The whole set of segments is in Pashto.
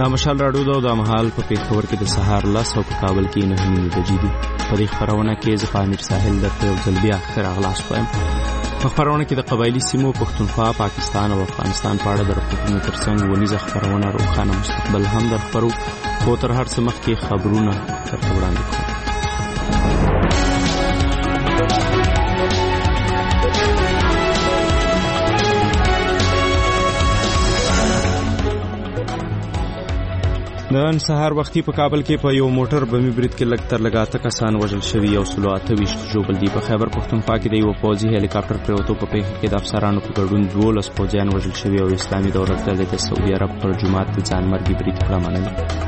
دا مشال راډیو دا د مهال په پیښور کې د سهار 10 او په کابل کې 9 بجې دي. په دې خبرونه کې زه امیر ساحل درته یو ځل بیا ښه راغلاست وایم. په خبرونه کې د قبایلي سیمو پښتونخوا، پاکستان او افغانستان په اړه د رپورټونو ترڅنګ ونیزه خبرونه روښانه مستقبل هم درخبرو، خو تر هر څه مخکې خبرونه درته وړاندې کوو. نن سهار وختي په کابل کې په یو موټر بمي برید کې لږ تر لږه 8 کسان وژل شوي او 128 ژوبل دي. په خیبر پښتونخوا کې د یو پوځي هلیکاپټر پرېوتو په پیښه کې د افسرانو په ګډون 12 پوځیان وژل شوي او اسلامي دولت ډلې د سعودي عرب پر جماعت د ځانمرګي برید کړه منلې.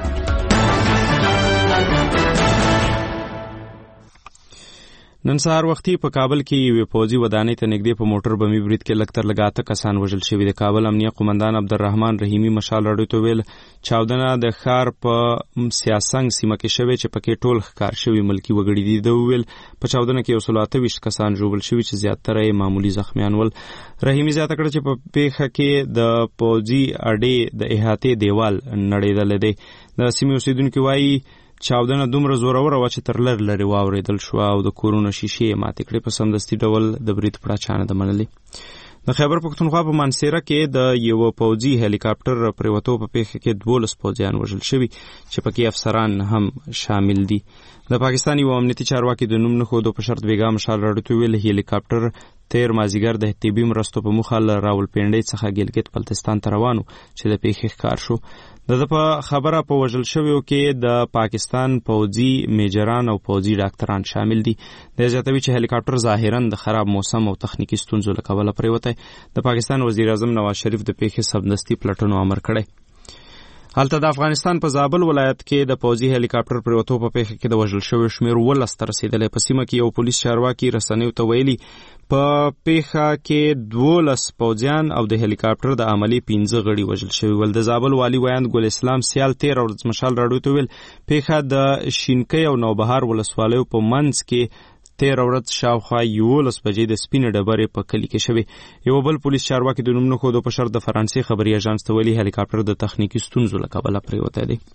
نن سهار وختي په کابل کې یو پوځي ودانۍ ته نږدې په موټر بمي برید کې لږ تر لږه 8 کسان وژل شوي. د کابل امنیه قومندان عبدالرحمن رحیمی مشال راډیو ته ویل چاودنه د ښار په سیاسنګ سیمه کې شوې چې پکې ټول ښکار شوي ملکی وګړي دي. د ویل په چاودنه کې 128 کسان ژوبل شوي چې زیاتره یې معمولی زخمیان ول. رحیمی زیاته کړه چې په پیښه کې د پوځي اډې د احاطې دیوال نړېدل دی. د سیمې اوسیدونکو وایي چاودنه دومره زوروره وه چې تر لرې واورېدل شوه او د کورونو شیشې یې ماتې کړې. په سمدستي ډول د برید پړه چا نه ده منلې. د خیبر پښتونخوا په مانسیره کې د یو پوځي هلیکاپټر پرېوتو په پیښه کې 12 پوځیان وژل شوي چې پکې افسران هم شامل دي. د پاکستان یو امنیتي چارواکي د نوم نه ښودو په شرط بیګا مشال راډیو ته ویل هلیکاپټر تیر مازیګر د طبي مرستو په موخه له راولپنډۍ څخه ګلګت بلتستان ته روان و چې د پیښې ښکار شو. د په خبره په وژل شویو کې د پاکستان پوځي میجران او پوځي ډاکټران شامل دي. د زیاتوي چې هلیکاپټر ظاهرا د خراب موسم او تخنیکی ستونزو له کبله پریوتی. د پاکستان وزیر اعظم نواز شریف د پیښې سمدستي پلټنو امر کړی. هلته د افغانستان په زابل ولایت کې د پوځي هلیکاپټر پرېوتو په پیښه کې د وژل شویو شمېر 12 ته رسېدلی. په سیمه کې یو پولیس چارواکي رسنیو ته ویلي په پیښه کې 12 پوځیان او د هلیکاپټر د عملي 15 غړي وژل شوي ول. د زابل والی ویاند ګل اسلام سیال 13 ورځ مشال راډیو ته ویل پیښه د شینکۍ او نوبهار ولسوالیو په منځ کې 13 ورځ شاوخوا 11 بجې د سپینې ډبرې په کلي کې شوې. یو بل پولیس چارواکي د نوم نه ښودو په شرط د فرانسې خبري اژانس ته ویلي هلیکاپټر د تخنیکي ستونزو له کبله پرېوتی دی.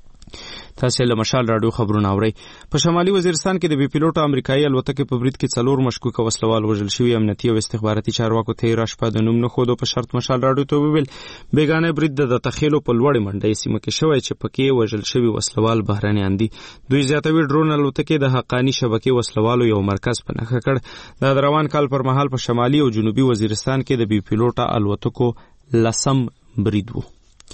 تاسو له مشال راډیو خبرونه اورئ. په شمالي وزیرستان کې د بي پیلوټ امریکایي الوتکې په برید کې 4 مشکوک وسلوال وژل شوي. امنیتي او استخباراتي چارواکو 13 شپه د نوم نه ښودو په شرط مشال راډیو ته وویل بیګانه برید د تخیلو په لوړې منډۍ سیمه کې شوی چې پکې وژل شوي وسلوال بهرنیان دي. دوی زیاتوي ډرون الوتکې د حقانی شبکې وسلوالو یو مرکز په نښه کړ. د روان کال پر مهال په شمالي او جنوبي وزیرستان کې د بي پیلوټ الوتکو 10 برید وو.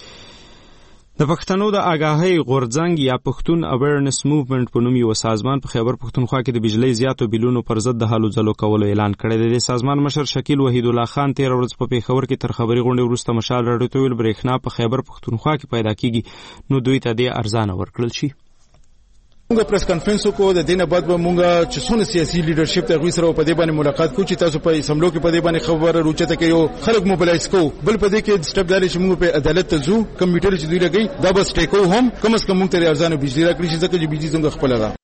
د پښتنو د آګاهۍ غورځنګ یا پښتون اویرنس موومنټ په نوم یو سازمان په خیبر پښتونخوا کې د بجلی زیاتو بیلونو پر ضد د هلو ځلو کولو اعلان کړی دی. د سازمان مشر شکیل وحید الله خان 13 ورځ په پیښور کې تر خبري غونډې وروسته مشال راډیو ته ویل برېښنا په خیبر پښتونخوا کې پیدا کیږي نو دوی ته دې ارزانه ورکړل شي. موږ پریس کانفرنس کو د دینه بعد به موږ چې څونه سیاسي لیډرشپ ته غوي سره په دې باندې ملاقات کوو چې تاسو په اسمبلو کې په دې باندې خبره روچته کوي او خلک موبلایز کوو. بل په دې کې سټپ داري چې موږ په عدالت ته ځو کمیټر چې دوی لګي دا بس ټیکو هم کم از کم موږ ته ارزانه بجلی راکړي چې ځکه چې بجلی څنګه خپل را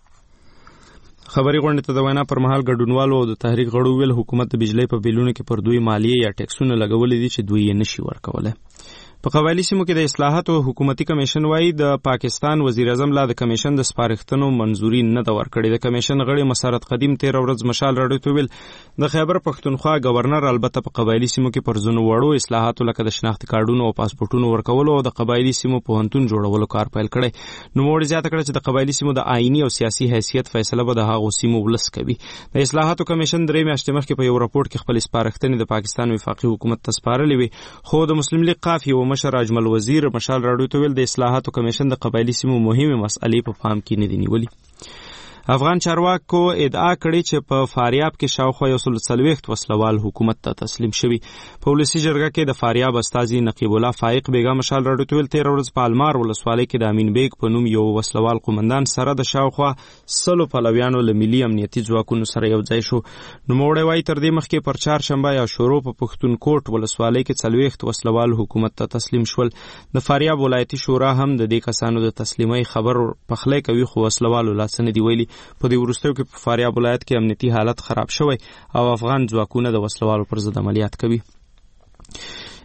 خبري غونډه ته د وینا پر مهال ګډونوالو او د تحریک غړو ویل حکومت د بجلی په بیلونو کې پر دوی مالیه یا ټیکسونه لګولې دي چې دوی یې نشي ورکولای. په قبایلی سیمو کې د اصلاحاتو حکومتي کمیشن وایي د پاکستان وزیر اعظم لا د کمیشن د سپارښتنو منظوري نه ده ورکړې. د کمیشن غړي مسرت قدیم 13 ورځ مشال راډیو ته ویل د خیبر پښتونخوا گورنر البته په قبایلی سیمو کې پر ځینو وړو اصلاحاتو لکه د شناختی کارډونو او پاسپورټونو ورکولو او د قبایلی سیمو پوهنتون جوړولو کار پیل کړی. نوموړي زیاته کړه چې د قبایلی سیمو د آئینی او سیاسي حیثیت فیصله به د هغو سیمو ولس کوي. د اصلاحاتو کمیشن 3 میاشتې مخکې په یو راپورټ کې خپل سپارښتنې د پاکستان وفاقي حکومت ته سپارلې وي، خو د مسلم لیگ قاف یو مشر اجمل وزیر مشال راډیو ته ویل د اصلاحاتو کمیشن د قبایلی سیمو مهمه مسئلې په پام کې نه دي نیولي. افغان چارواکو ادعا کړې چې په فاریاب کې شاوخوا 140 وسلوال حکومت ته تسلیم شوي. په ولسي جرګه کې د فاریاب استازي نقیب الله فائق بیګا مشال راډیو ته ویل 13 ورځ په المار ولسوالۍ کې د امین بیگ په نوم یو وسلوال قومندان سره د شاوخوا 100 پلویانو له ملي امنیتي ځواکونو سره یو ځای شو. نوموړی وایي تر دې مخکې پر چهارشنبه یا شورو په پښتونکوټ ولسوالۍ کې 40 وسلوال حکومت ته تسلیم شول. د فاریاب ولایتي شورا هم د دې کسانو د تسلیمۍ خبر پخلی کوي خو وسلوالو لاس نه دی ویلي. په دې وروستیو کې په فاریاب ولایت کې امنیتي حالت خراب شوی او افغان ځواکونه د وسلوالو پر ضد عملیات کوي.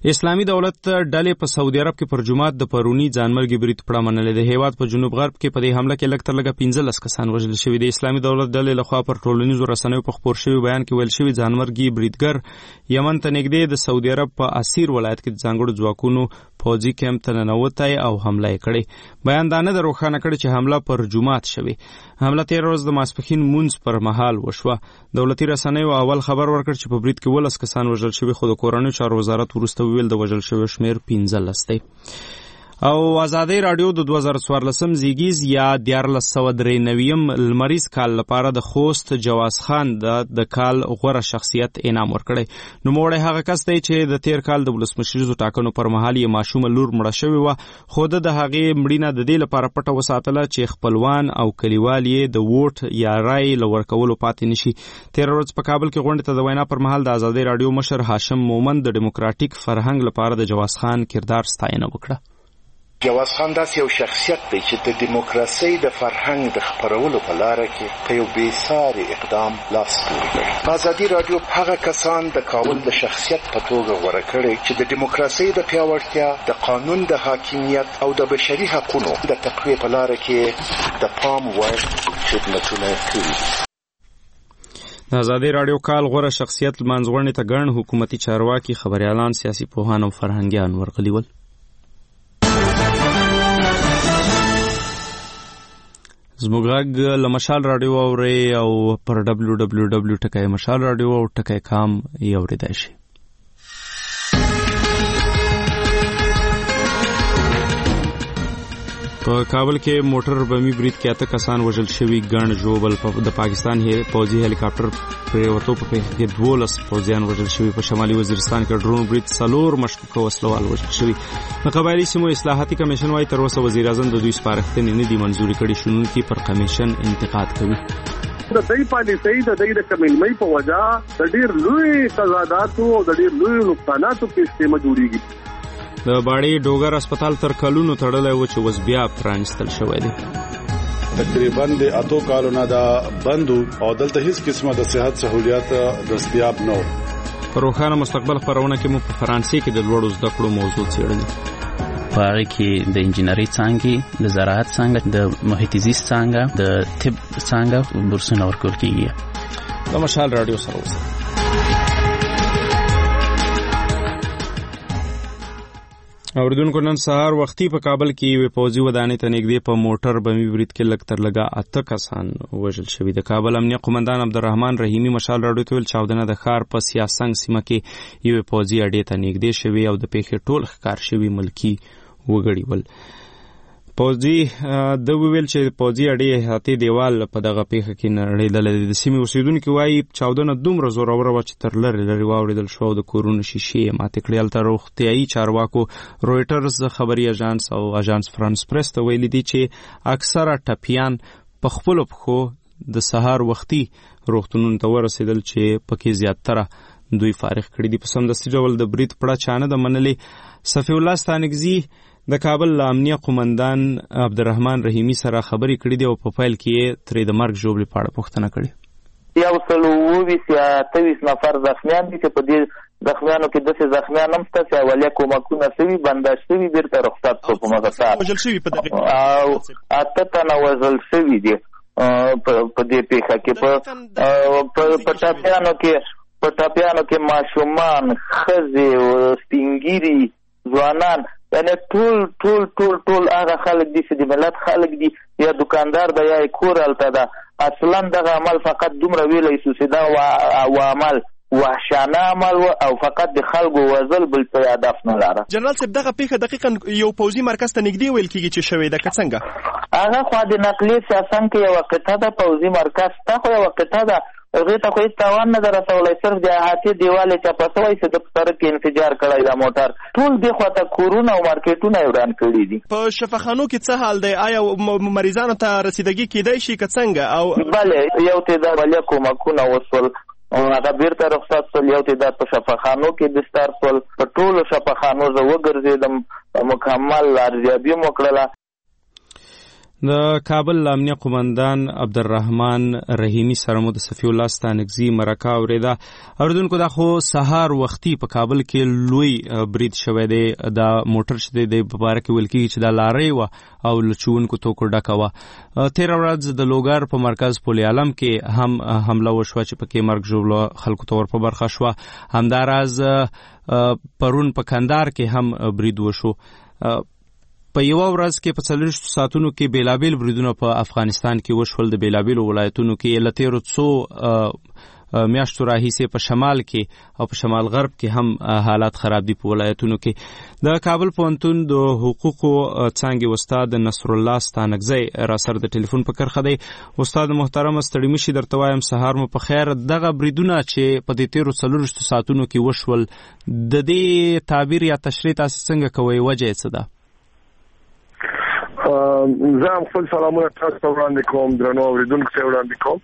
اسلامي دولت ډلې په سعودي عرب کې پر جمعات د پرونی ځانمرګي برید پړه منلې د هیواد په جنوب غرب کې په دې حمله کې لږ تر لږه 15 کسان وژل شوي دي. اسلامي دولت ډلې لخوا پر ټولنیزو رسنیو په خپور شوي بیان کې ویل شوي ځانمرګي بریدګر یمن ته نږدې د سعودي عرب په اسیر ولایت کې ځانګړو ځواکونو فوجي کیمپ ته ننوتی او حمله یې کړې. بیان دا نه روښانه کړي چې حمله پر جمعات شوې. حمله 13 ورځ د ماسپښین مونځ پر مهال وشوه. دولتي رسنیو اول خبر ورکړ چې په برید کې 12 کسان وژل شوي، خو د کورنیو چارو وزارت وروسته ویل د وژل شویو شمیر 15 دی. او ازادي رادیو د 2014 زیږیز یا 1493 لمریز کال لپاره د خوست جواز خان د کال غوره شخصیت انعام ورکړی. نوموړی هغه کس دی چې د تیر کال د ولسمشریزو ټاکنو پر مهال یې ماشومه لور مړه شوې وه، خو د هغې مړینه د دې لپاره پټه وساتله چې خپلوان او کلیوال یې د ووټ یا رای له ورکولو پاتې نشي. تیر ورځ په کابل کې غونډې ته د وینا پر مهال د ازادي رادیو مشر هاشم مومند د ډیموکراټیک فرهنګ لپاره د جواز خان کردار ستاینه وکړه. جواز خان داسې یو شخصیت دی چې د دیموکراسۍ د فرهنګ د خپرولو په لاره کې په یو بېساري اقدام لاس پورې کړی. ازادي رادیو هغه کسان د کابل د شخصیت په توګه غوره کړي چې د دیموکراسۍ د پیاوړتیا، د قانون د حاکمیت او د بشري حقوقو د تقویې په لاره کې د پام وړ خدمتونه کوي. د ازادي رادیو کال غوره شخصیت لمانځغونډې ته ګڼ حکومتي چارواکي، خبريالان، سیاسي پوهان او فرهنګیان ورغلي ول. زموږ غږ له مشال رادیو اورئ او پر www.مشال-radio او .com یې اورېدای شئ. په کابل کې موټر بمي برید کې 8 کسان وژل شوي، ګڼ ژوبل. د پاکستان پوځي هلیکاپټر پریوتو په پیښه کې 12 پوځیان وژل شوي. په شمالي وزیرستان کې ډرون برید 4 مشکوک وسلوال وژل شوي. د قبایلي سیمو اصلاحاتي کمیشن وايي تر اوسه وزیر اعظم د دوی سپارښتنې نه دي منظوري کړي. شنونکي پر کمیشن انتقاد کوي. د دې پالیسۍ د دې کمیلمۍ په وجه د ډېر لوی تضاداتو او د ډېر لوی نقصاناتو په استعمال جوړیږي. د باړې ډوګر هسپتال تر کلونو تړلی و چې اوس بیا پرانیستل شوی دی. تقریبا د 8 کالونو دا بندو او دلته هیڅ قسمه د صحت سہولیات دستیاب نه و. په روښانه مستقبل خبرونه کې مو په فرانسې کې د لوړو زده کړو موضوع څېړلې. په هغه کې د انجینرۍ څانګې، د زراعت څانګه، د محیط زیست څانګه، د طب څانګه بورسونه ورکول کېږي. د مشال رادیو سره اوسئ. اوریدونکو نن سهار وختي په کابل کې یو پوځي ودانۍ ته نږدې په موټر بمي برید کې لږ تر لږه 8 کسان وژل شوي. د کابل امنیه قومندان عبدالرحمن رحیمي مشال رادیو ته ویل چاودنه د ښار په سیاسنګ سیمه کې یو پوځي اډې ته نږدې شوي او د پیښې ټول ښکار شوي ملکي وګړي ول. پوځي د ویل چې پوځي اډې احاطې دیوال په دغه پیښه کې نړېدلې. د سیمې اوسیدونکو وایي چاودنه دومره زوروره وه چې تر لرې واورېدل شوه او د کورونو شیشې یې ماتې کړې. هلته روغتیایي چارواکو رویټرز خبري اژانس او اژانس فرانس پریس ته ویلي دي چې اکثره ټپیان په خپلو پښو د سهار وختي روغتونونو ته ورسېدل چې پکې زیاتره دوی فارغ کړي دي. په سمدستي ډول د برید پړه چا نه ده منلې. صفي الله ستانکزي د کابل امنیه قومندان عبدالرحمن رحیمي سره خبرې کړې دي او په پیل کې ترې د مرګ ژوبلې په اړه پوښتنه کړې. 128 نفر زخمیان دي چې په دې زخمیانو کې داسې زخمیان هم شته چې اولیا کومکونه شوي، بنداژ شوي، بیرته رخصت شو په مغزار او 8 تنه وژل شوي دي په دې پیښه کې. په ټاپیانو کې ماشومان، ښځې، سپینګیري، ځوانان، یعنی ټول هغه خلک دي چې د ملت خلک دي، یا دکاندار ده یا کور هلته ده. اصلا دغه عمل فقط دومره ویلی شو چې دا عمل وحشانه عمل و او فقط د خلکو وژل بل څه هدف نه لاره. جنرال صاحب دغه پیښه دقیقا یو پوځي مرکز ته نږدې ویل کېږي چې شوې ده که څنګه؟ هغه خوا د نقلیې سیاسنګ کې یوه قطعه ده، پوځي مرکز ته خو یوه قطعه ده، هغې ته خو هېڅ تاوان نه ده رسولی، صرف د احاطې دیوال یې چپه شوی چې د په سړک کې انفجار کړی دا موټر. ټول دې خوا ته کورونه او مارکیټونه یې وران کړي دي. په شفاخانو کې څه حال دی؟ آیا مریضانو ته رسیدګي کېدای شي که څنګه؟ او بلې یو تعداد ولیا کومکونه وشول، هغه بیرته رخصت شول، یو تعداد په شفاخانو کې بستر شول. په ټولو شفاخانو زه وګرځېدم، مکمل ارزیابي مو کړله. د کابل امنیه قومندان عبدالرحمن رحیمی سره مو د صفی الله ستانکزی مرکه اوریده. اوریدونکو دا خو سهار وختي په کابل کې لوی برید شوی دی. دا موټر چې د مبارک ویل کېږي چې دا لارۍ وه او له چونکو توکو ډکه وه. تېره ورځ د لوګر په مرکز پل عالم کې هم حمله وشوه چې پکې مرګ ژوبله خلکو ته ور په برخه شوه. همداراز پرون په کندهار کې هم برید وشو. په یو ورځ کې په 40 ساعتونو کې بیلابیل بریدونه په افغانستان کې وشول. د بیلابیلو ولایتونو کې لتیرو څو میاشتو راهیسې په شمال کې او په شمال غرب کې هم حالات خراب دي. په ولایتونو کې د کابل پوهنتون د حقوقو څانګې استاد نصر الله ستانکزی را سره د ټلیفون په کرخه دی. استاد محترم ستړي مشي درته وایم سهار مو په خیر. دغه بریدونه چې په دې تیرو 40 ساعتونو کې وشول د دې تعبیر یا تشریح تاسو څنګه کوئ؟ وجه یې څه ده؟ زه هم خپل سلامونه تاسو ته وړاندې کوم، درنو اوریدونکو ته وړاندې کوم.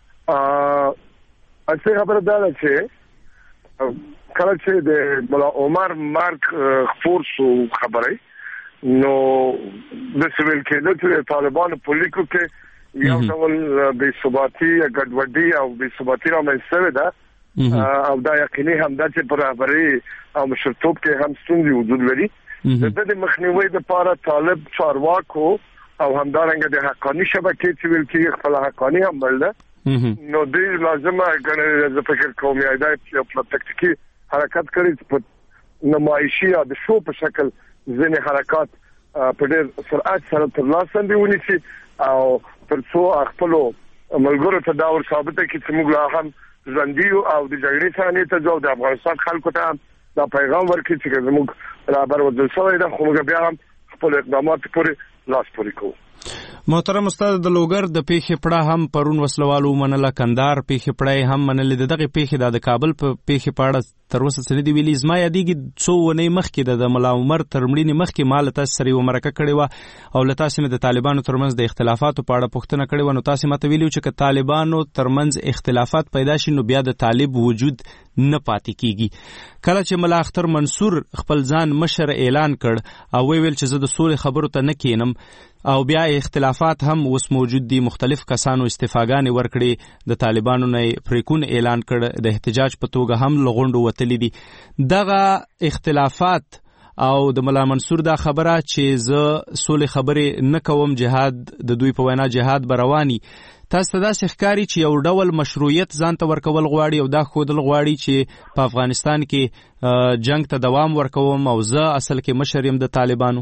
اصلي خبره دا ده چې کله چې د مولا عمر مرګ خپور شو خبرې، نو د سیویل کېدل چې طالبانو په لیکو کې یو ډول بې ثباتي یا ګډوډي او بې ثباتي رامنځته شوې ده، او دا یقیني هم ده چې په رهبري او مشرتوب کې هم ستونزې وجود لري. د دې مخنیوي لپاره طالب چارواکو او همدارنګه د حقانی شبکې چې ویل کېږي خپل حقانی هم بلده، نو دې لازمه ګڼل د فکر کوم یا د تکتیکي حرکت کړي په نمایشي یا د شو په شکل ځینې حرکات په ډېر سرعت سره ترلاسه ونیسي او تر څو خپل ملګرو ته دا ور ثابته کړي چې موږ لا هم ژوندي او د جګړې څخه ته ځو. د افغانستان خلکو ته دا پیغام ورکړي چې موږ رابر ودل شوی ده، خو موږ بیا هم خپل اقدامات پورې لاس پورې کوو. محترم استاد، د لوګر د پیښې پړه هم پرون وسلوالو منله، کندهار پیښې پړه هم منلې. دغه پیښې د کابل په پیښې په اړه تر اوسه څه دي ویلي؟ زما یادېږي څو ونې مخکې د ملا عمر تر مړینې مخکې ما له تاسو سره یوه مرکه کړې وه او له تاسو مې د طالبانو ترمنځ د اختلافاتو په اړه پوښتنه کړې وه. نو تاسو ماته ویلي چې که طالبانو ترمنځ اختلافات پیدا شي نو بیا د طالب وجود نه پاتې کیږي. کله چې ملا اختر منصور خپل ځان مشر اعلان کړ او ویل چې زه د سولې خبرو ته نه کینم او بیا اختلافات هم اوس موجود دي، مختلف کسانو استعفاګانې ورکړي، د طالبانو نه پریکون اعلان کړ، د احتجاج په توګه هم لغونډو وتلي دي. دغه اختلافات او د ملا منصور دا خبره چې زه سولې خبرې نه کوم، جهاد د دوی په وینا جهاد به رواني، تاسو ته داسې ښکاري چې یو ډول مشروعیت ځان ته ورکول غواړي او دا ښودل غواړي چې په افغانستان کې جنگ ته دوام ورکوم او زه اصل کې مشر یم د طالبانو؟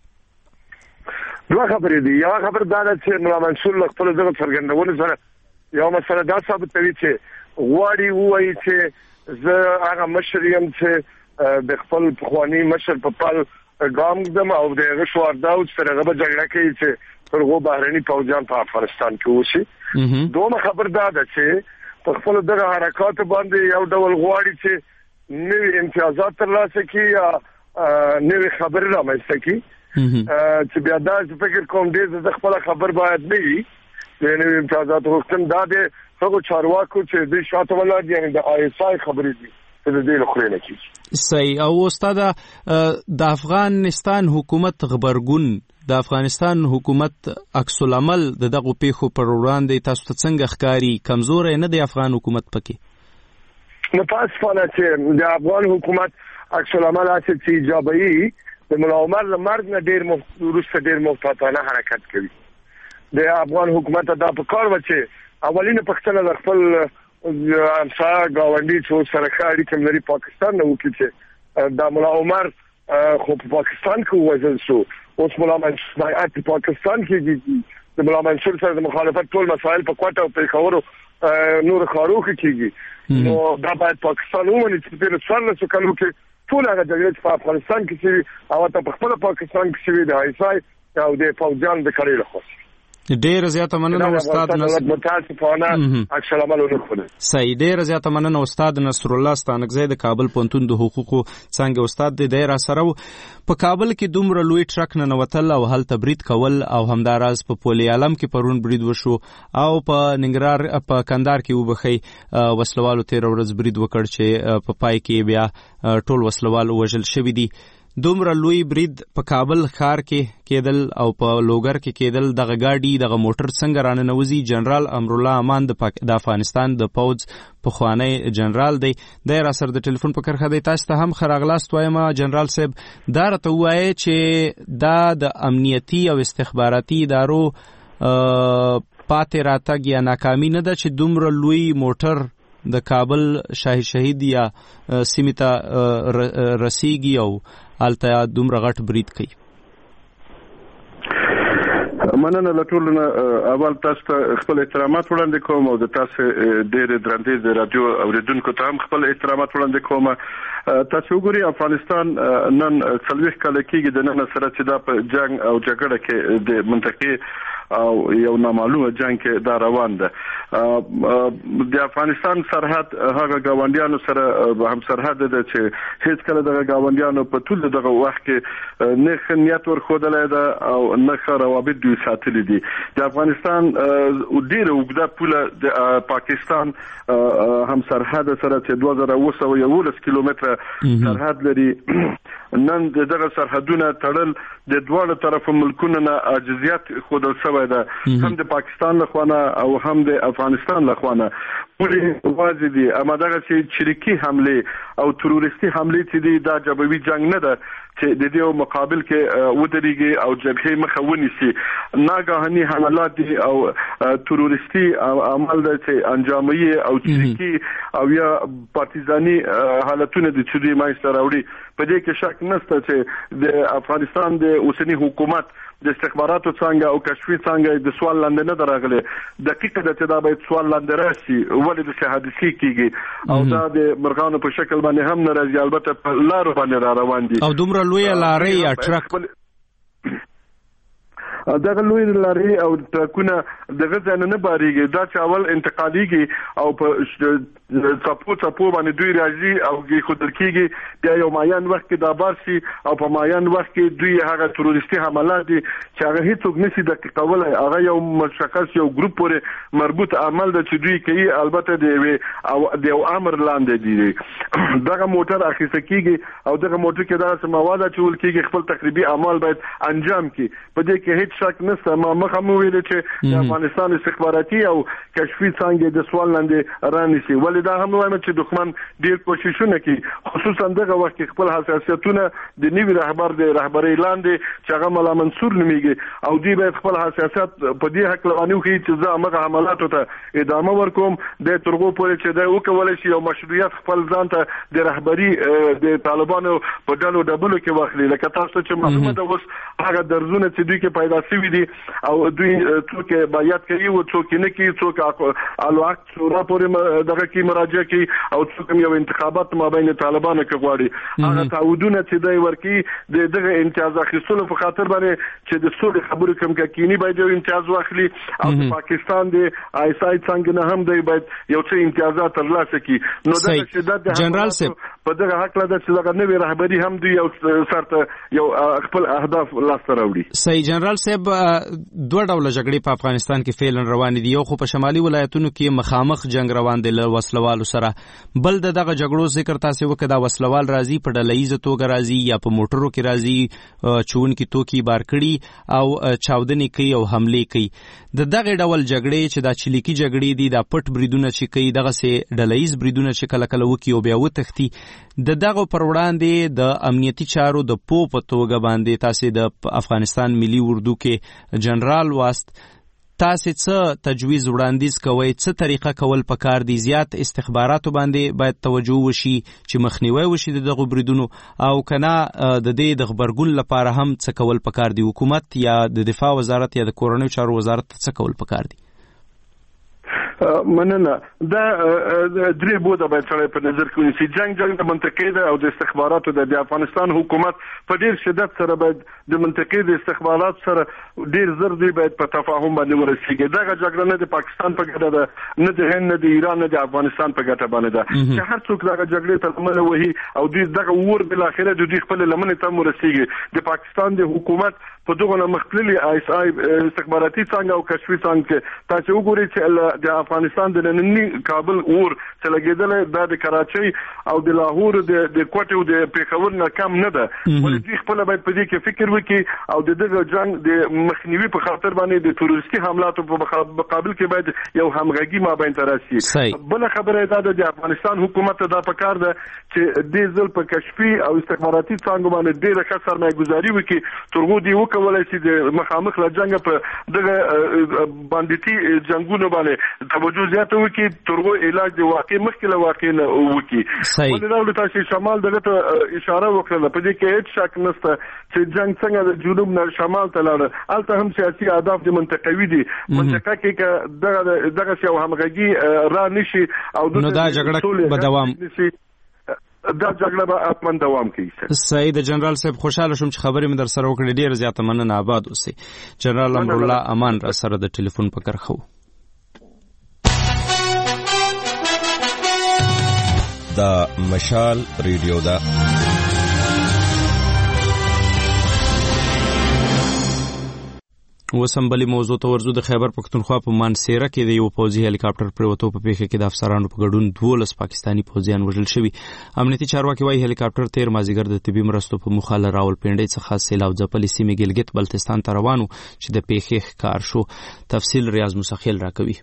دوه خبرې دي. یو خبر دا ده چې ملا منصور له خپل دغه څرګندونې سره یو مسله دا ثابتوي چې غواړي ووایي چې زه هغه مشر یم چې د خپل پخواني مشر په پل ګام ږدم او د هغه شوارداو سره هغه به جګړه کوي چې پر هغو بهرني پوځیان په افغانستان کې اوسي. دومره خبر دا ده چې په خپل دغه حرکاتو باندې یو ډول غواړي چې نوي امتیازات ترلاسه کړي یا نوي خبرې رامنځته کړي چې بیا دا فکر کوم ډېر د خپل خبر باید نه وي. د نوي امتیازات غوښتن دا د هغو چارواکو چې دوی شاته ولاړ دي، یعنې د ISI خبرې دي چې د دې له خولې نه کېږي. صحیح. او استاده، د افغانستان حکومت غبرګون، د افغانستان حکومت عکس العمل د دغو پیښو پر وړاندې تاسو ته څنګه ښکاري؟ کمزوری نه دی افغان حکومت پکې؟ متاسفانه چې د افغان حکومت عکس العمل هسې چې ایجابوي، د ملا عمر له مرګ نه ډېر وروسته ډېر محتاطانه حرکت کوي. د افغان حکومت ته دا پکار وه چې اولینه پوښتنه د خپل همسایه ګاونډي چې سره ښه اړیکې لري پاکستان نه وکړي چې دا ملا عمر خو په پاکستان کې ووژل شو، اوس ملا منصور هیات په پاکستان کې د ملا منصور سره د مخالفت ټول مسایل په کوټه او پېښور نور ښارو کې کېږي. نو دا باید پاکستان ومني چې په تېرو 14 کلونو کې ټول هغه جګړې چې په افغانستان کې شوي او حتی په خپله پاکستان کې شوي د ISI او د پوځیانو د کړۍ لخوا. ډېره زیاته مننه استاد نصر. متاسفانه عکس العمل ونه ښودل. صحیح. ډېره زیاته مننه استاد نصر الله ستانکزی د کابل پوهنتون د حقوقو څانګې استاد دی. دی را سره په کابل کې دومره لوی ټرک ننوتل او هلته برید کول او همداراز په پل عالم کې پرون برید وشو او په ننګرهار په کندهار کې وبخښئ وسلوالو تېره ورځ برید وکړ چې په پای کې بیا ټول وسلوال وژل شوي دي. دومره لوی برید په کابل ښار کې کېدل او په لوګر کې کېدل، دغه ګاډي دغه موټر څنګه راننوځي؟ جنرال امرالله امان د افغانستان د پوځ پخوانی جنرال دی، دی را سره د ټلیفون په کرښه دی. تاسو ته هم ښه راغلاست وایم جنرال صاحب. دا راته ووایئ چې دا د امنیتي او استخباراتي ادارو پاتې راتګ یا ناکامي نه ده چې دومره لوی موټر د کابل شاهي شهید یا سیمې ته رسیږي او هلته دومره غټ برید کوي؟ مننه له ټولو نه. اول تاسو ته خپل احترامات وړاندې کوم او د تاسو ډېرې درنې د رادیو اوریدونکو ته هم خپل احترامات وړاندې کوم. تاسو وګورئ افغانستان نن 40 کال کېږي د نن سره چې دا په جنگ او جګړه کې د منطقې او یو نامعلومه جنگ کې دا روان ده. د افغانستان سرحد هغه گاونډیانو سره هم سرحد ده چې هیڅ کله دغه گاونډیانو په ټول دغه وخت کې نه نیت ورخودلای ده او نه روابط دوی ساتلي دي. د افغانستان ډیره اوږده پوله د پاکستان هم سرحد سره چې 2211 کیلومتره سرحد لري. نن دغه سرحدونه تړل د دوه طرفو ملکونو نه عاجزیت خودل شوی ده، هم د پاکستان لخوانه او هم د افغانستان لخوانه. پوری واضح دي اما دغه چې چریکي حمله او تروریستي حمله چې دي دا جبوي جنگ نه ده چې د دې مقابل کې ودرېږي او جبهه مخه ونیسي. ناګهاني حملات دي او تروریستي عمل ده چې انجامي او چریکي او یا پارتیزاني حالتونه دي چې دوی مایسته راوړي. په دې کې شک نشته چې د افغانستان د اوسنی حکومت د استخباراتو څنګه او کشفي څنګه د سوال لاندې نه درغله. دقیقه ده چې دا باید سوال لاندې راشي ولې د حادثې کیږي او دا د مرغانو په شکل باندې هم ناراضي البته په لارو باندې را روان دي او دومره لوی لارې یا ټرک دغه لوی لارې او ټرکونه دغه ځای نه باریږي. دا چې اول انتقالیږي او په څپو باندې دوی راځي او خودل کیږي بیا یو معین وخت کې دا بارسي او په معین وخت کې دوی هغه تروریستي حملات دي چې هغه هیڅوک نشي د کولای. هغه یو مشخص یو ګروپ پورې مربوط عمل ده چې دوی کوي البته د یو امر لاندې دي. دغه موټر اخیسته کیږي او دغه موټر کې دا مواد چول کیږي خپل تقریبي اعمال باید انجام کړي. په دې کې هیڅ شک نشته. ما مخه مو ویل چې د افغانستان استخباراتي او کشفي څنګه د سوال لاندې رانیسي. ولې دا هم وایم چې دښمن ډیر کوششونه کوي خصوصا دغه وخت کې خپل حساسیتونه د نیوی رهبر د رهبرۍ لاندې چې هغه مولا منصور نومیږي او دوی باید خپل حساسیت په دې حق لوانیو کوي چې زه هغه حملاتو ته ادامه ورکوم د ترغو پورې چې دا وکولای شي او مشروعیت خپل ځان ته د رهبرۍ د طالبانو په ډلو ډبلو کې واخلي. لکه تاسو چې معلومه ده اوس هغه درزونه چې دوی کې پیدا شوي دي او دوی څوک بیعت کوي او څوک نه کوي، څوک الوقت شورا پورې دغه کې مراجعه کوي او څوک یو انتخابات مابین طالبانو کې غواړي. هغه تعهدونه چې دوی ورکي دغه امتیاز اخیستلو په خاطر باندې چې د سولې خبرې کوم کینی باید یو امتیاز واخلي او د پاکستان د آی سای څنګه نه هم دی باید یو څه امتیازات ترلاسه کړي. نو دا شدت د جنرال صاحب په دغه حق لده چې دغه نوې رهبري هم دوی یو سرته یو خپل اهداف لاسته راوړي. صحیح جنرال صاحب دوه ډوله جګړې په افغانستان کې فعلا روان دي. یو خو په شمالي ولایتونو کې مخامخ جنگ روان دی له وسلوالو سره، بل دغه جګړو ذکر تاسو وکړه دا وسلوال راځي په ډلهیزه توګه راځي یا په موټرو کې راځي چون کې توکي بار کړي او چاودنې کوي او حمله کوي. دغه ډول جګړې چې دا چلیکی جګړې دي دا پټ بریدونه چې کوي دغه سه ډلهیز بریدونه چې کله کله وکي او بیا وتښتي دغه پر وړاندې د امنیتي چارو د په توګه باندې تاسو د افغانستان ملي اردو کې جنرال واست تاسو څه تجویز وړاندیز کوئ، څه طریقه کول پکار دي؟ زیات استخباراتو باندې باید توجه وشي چې مخنیوي وشي دغه بریدونو او کنه د دې د خبرګون لپاره هم څه کول پکار دي؟ حکومت یا د دفاع وزارت یا د کورنیو چارو وزارت څه کول پکار دي؟ مننه. دا درې بوده باید سره په نظر کې ونیسي. جنگ د منطقې ده او د استخباراتو د افغانستان حکومت په ډیر شدت سره باید د منطقې د استخبارات سره ډیر زر دی باید په تفاهم باندې ورسیږي. دغه جګړه نه د پاکستان په ګټه ده، نه د هند، نه د ایران، نه د افغانستان په ګټه باندې ده چې هر څوک دغه جګړې ته لمنه وهي او دوی دغه ور بل اخره د دوی خپل لمنه ته ورسیږي. د پاکستان د حکومت په دغه مختلفي آیس آی استخباراتي څنګه او کشفي څنګه تاسو وګورئ چې د افغانستان د نننی کابل اور چې لګیدل د کراچۍ او د لاهور د کوټې او د پیښور نه کم نه ده ولې دوی خپل باید په دې کې فکر وکړي او دغه جنگ د مخنیوي په خاطر باندې د تروریستي حملاتو په مقابل کې باید یو همغږي مابین تراشي. بل خبره ده د افغانستان حکومت دا پکار ده چې د ځل په کشفي او استخباراتي څنګه باندې ډېر ښه سرمایه‌ګذاري وکړي ترغو دی وکولای شي د مخامخ له جنگ په دغه باندې جنگونو باندې توجه زیاته وکړي ترغو علاج د واقع مخکله واقع نه وکړي. ولې دا تاسو شمال دغه اشاره وکړه په دې کې هیڅ شک نشته چې جنگ څنګه د جنوب نه شمال ته لاړ البته هم سیاسي اهداف د منطقوي دي منطقه کې دغه شی همغږي را نشي او نو دا جګړه به دوام دا جګړه به اتمن دوام کوي. سید جنرال صاحب خوشاله شوم چې خبرې مې در سره وکړې ډیره زیاته مننه آباد اوسئ. جنرال امرالله امان را سره د ټلیفون په کرخو. دا مشال ریډیو دا وسمبلی موضوع ته ورزو. د خیبر پختونخوا په مانسیره کې د یو پوځي هلیکاپټر پریوتو په پیښه کې د افسرانو په ګډون 12 پاکستانی پوځیان وژل شوي. امنیتي چارواکي وايي هلیکاپټر تیر مازیګر د طبي مرستو په موخه له راولپنډۍ څخه سیلاب ځپلې سیمې ګلګت بلتستان ته روانو چې د پیښې ښکار شو. تفصیل ریاض مسخیل راکوي.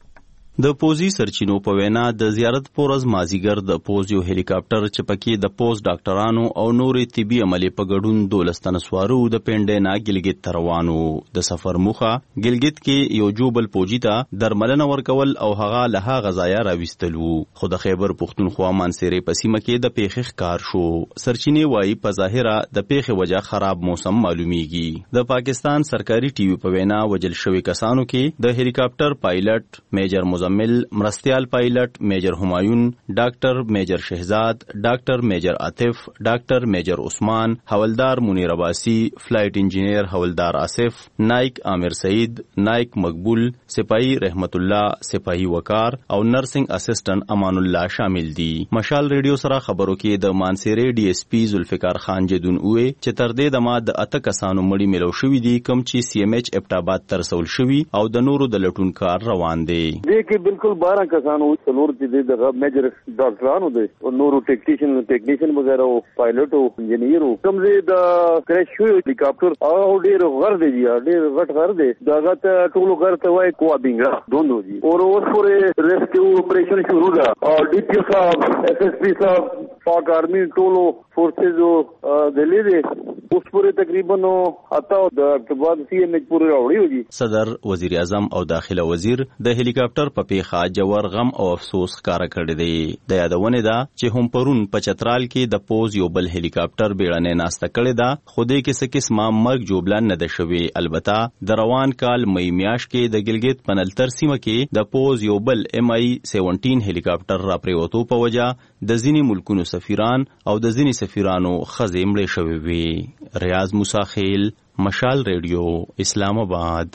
د پوزي سرچینو په وینا د زیارت پورز مازیګر د پوز یو هلیکاپټر چې پکې د پوز ډاکټرانو او نورې طبي عملې په ګډون 12 تنه سوارو د پنډې نه ګلګت ته روانو. د سفر موخه ګلګت کې یو جوبل پوجي ته درملنه ورکول او هغه له غذایا راوستلو. خو د خیبر پختونخوا مانسیره په سیمه کې د پیښې ښکار شو. سرچینې وايي په ظاهره د پیښې وجه خراب موسم معلومیږي. د پاکستان سرکاري ټي وي په وینا وجل شوی کسانو کې د هلیکاپټر پایلټ میجر مزمل مرستیال پایلټ میجر همایون ډاکټر میجر شهزاد ډاکټر میجر عاطف ډاکټر میجر عثمان حوالدار منیر عباسی فلایټ انجینیر حوالدار آصف نائک عامر سعید نائک مقبول سپاهی رحمت الله سپاهی وقار او نرسنګ اسسټنټ امان الله شامل دي. مشال ریډیو سره خبرو کې د مانسیره ډي اس پی ذوالفقار خان جدون وې چې تر دې دمه د اته کسانو مړي ملو شوې دي کوم چې سی ام ایچ ابټاباد تر رسول شوی او د نورو د لټون کار روان دی. बिल्कुल 12 कसानों सलोर की मेजर डॉक्टरान हो और नोरू टेक्नीशियन वगैरह हो पायलट हो इंजीनियर हो कम से क्रैश हुए हेलीकॉप्टर और डेर घर दे जी डेर वट घर दे दागत टोलो घर तवाए कोआ बिंगड़ा दोनों जी और पूरे रेस्क्यू ऑपरेशन शुरू हुआ और डीपीओ साहब एसएसपी साहब पाक आर्मी टोलो फोर्सेज जो दिल्ली दे उस पूरे तकरीबन आता बाद सीएमएच पूरे रावड़ी हो जी. صدر وزیر اعظم او داخله وزیر د هلیکاپټر په پیښه جوړ غم او افسوس ښکارا کړی دی. د یادونه ده چې هم پرون په چترال کې د پوز یو بل هلیکاپټر بیړنۍ ناسته کړې ده خو دې کې څه قسمه مرګ جوړبلن نه ده شوی. البته د روان کال مئی میاشت کې د ګلګت پنلتر سیمه کې د پوز یو بل ام آی 17 هلیکاپټر را پریوتو په وجه د ځینې ملکونو سفیران او د ځینې سفیرانو خزې مړې شوې وي. ریاض مساخیل مشال ریډیو اسلام آباد.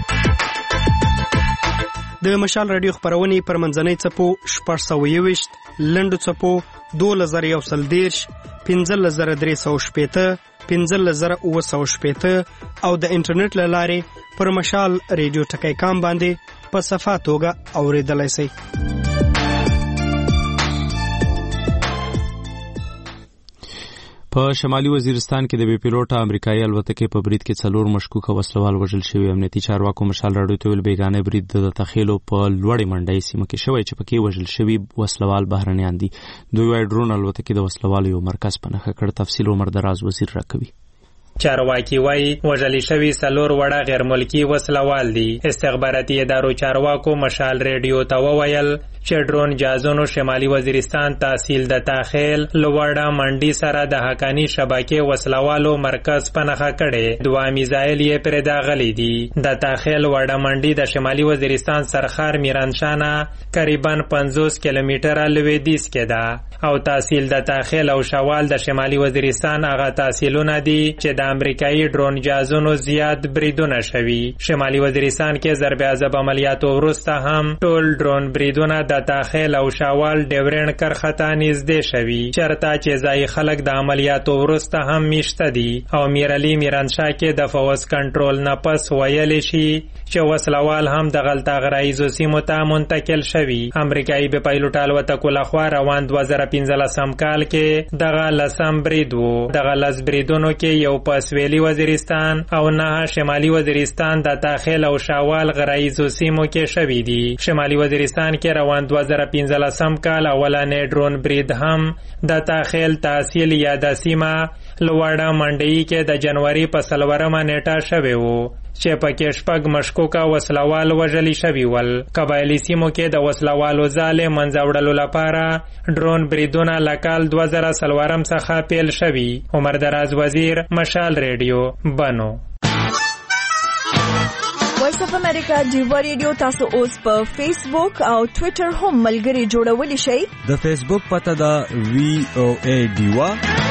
د مشال رادیو خبرونه پر منځنۍ څپو 621 لنډو څپو 2110 15315 15915 او د انټرنیټ لارې پر مشال رادیو ټکی کام باندې په صفه توګه اوریدلای شئ. په شمالي وزیرستان کې د بي پیلوټه امریکایي الوتکې په برید کې 4 مشکوک وسلوال وژل شوي. امنیتي چارواکو مشال راډیو ته ویل بیگانه برید د تخیلو په لوړې منډۍ سیمه کې شوی چې پکې وژل شوي وسلوال بهرنیان دي. دوی وايي ډرون الوتکې د وسلوالو یو مرکز په نښه کړ. تفصیل عمر دراز وزیر راکوي. چارواکي وايي وژل شوي 4 وړه غیر ملکی وسلوال دي. استخباراتي ادارو چارواکو مشال ریډیو ته وویل چې ډرون جازونو شمالي وزیرستان تحصیل د تاخیل لوړه منډي سره د حقانی شبکې وسلوالو مرکز په نښه کړي. 2 میزایل یې پر داغلي دي. د تاخیل وړه منډي د شمالي وزیرستان سرخار میرانشانه تقریبا 50 کیلومتره لویدیځ کې ده او تحصیل د تاخیل او شوال د شمالي وزیرستان هغه تحصیلونه دي چې د د امریکایي ډرون جازونو زیات بریدونه شوي. شمالي وزیرستان کې ضرب عذاب عملیاتو وروسته هم ټول ډرون بریدونه د تاخیل او شاوال ډیورنډ کرښه ته نږدې شوي، چېرته چې ځایي خلک د عملیاتو وروسته هم میشته دي. او میرعلي میرانشاه کې د فوز کنټرول نه پس ویلی شي چې وسلوال هم د غلطه غرایزو سیمو ته منتقل شوي. امریکایي بې پایلوټ الوتکو لخوا روان 2015 کال کې دغه لسم برید و. دغه لس بریدونو کې یو په سویلي وزیرستان او 9 شمالي وزیرستان د تاخیل او شاوال غرایزو سیمو کې شوي دي. شمالي وزیرستان کې روان 2015 کال اولنې ډرون برید هم د تاخیل تحصیل یا د سیمه لوړه منډی کې د جنوري په 4مه نیټه شوی وو چې پکې شپږ مشکوکه وسلوال وژلي شوي ول. قبایلي سیمو کې د وسلوالو ځالې منځه وړلو لپاره ډرون بریدونه له کال 2004 څخه پیل شوي. عمر دراز وزیر، مشال ریډیو، بنو. وایس اف امریکا ډیوا ریډیو تاسو اوس په فیسبوک او ټوئیټر هم ملګري جوړولی شئ. د فیسبوک پته دا VOA ډیوا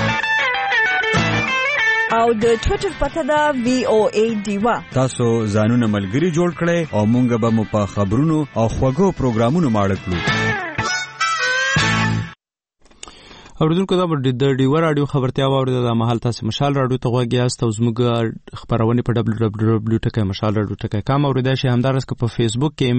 او د ټوئیټر پته دا VOA ډیوا. تاسو ځانونه ملګري جوړ کړئ او مونږ به مو په خبرونو او خوږو پروګرامونو ماړه کړو. اوریدونکو دا د ډیوا رادیو خبرتیا واورید. د مهال تاسو مشال رادیو ته غوږی یاست او زموږ خبرونه په www.mashalradio.com اوریدای شئ. همدارس که په فیسبوک کې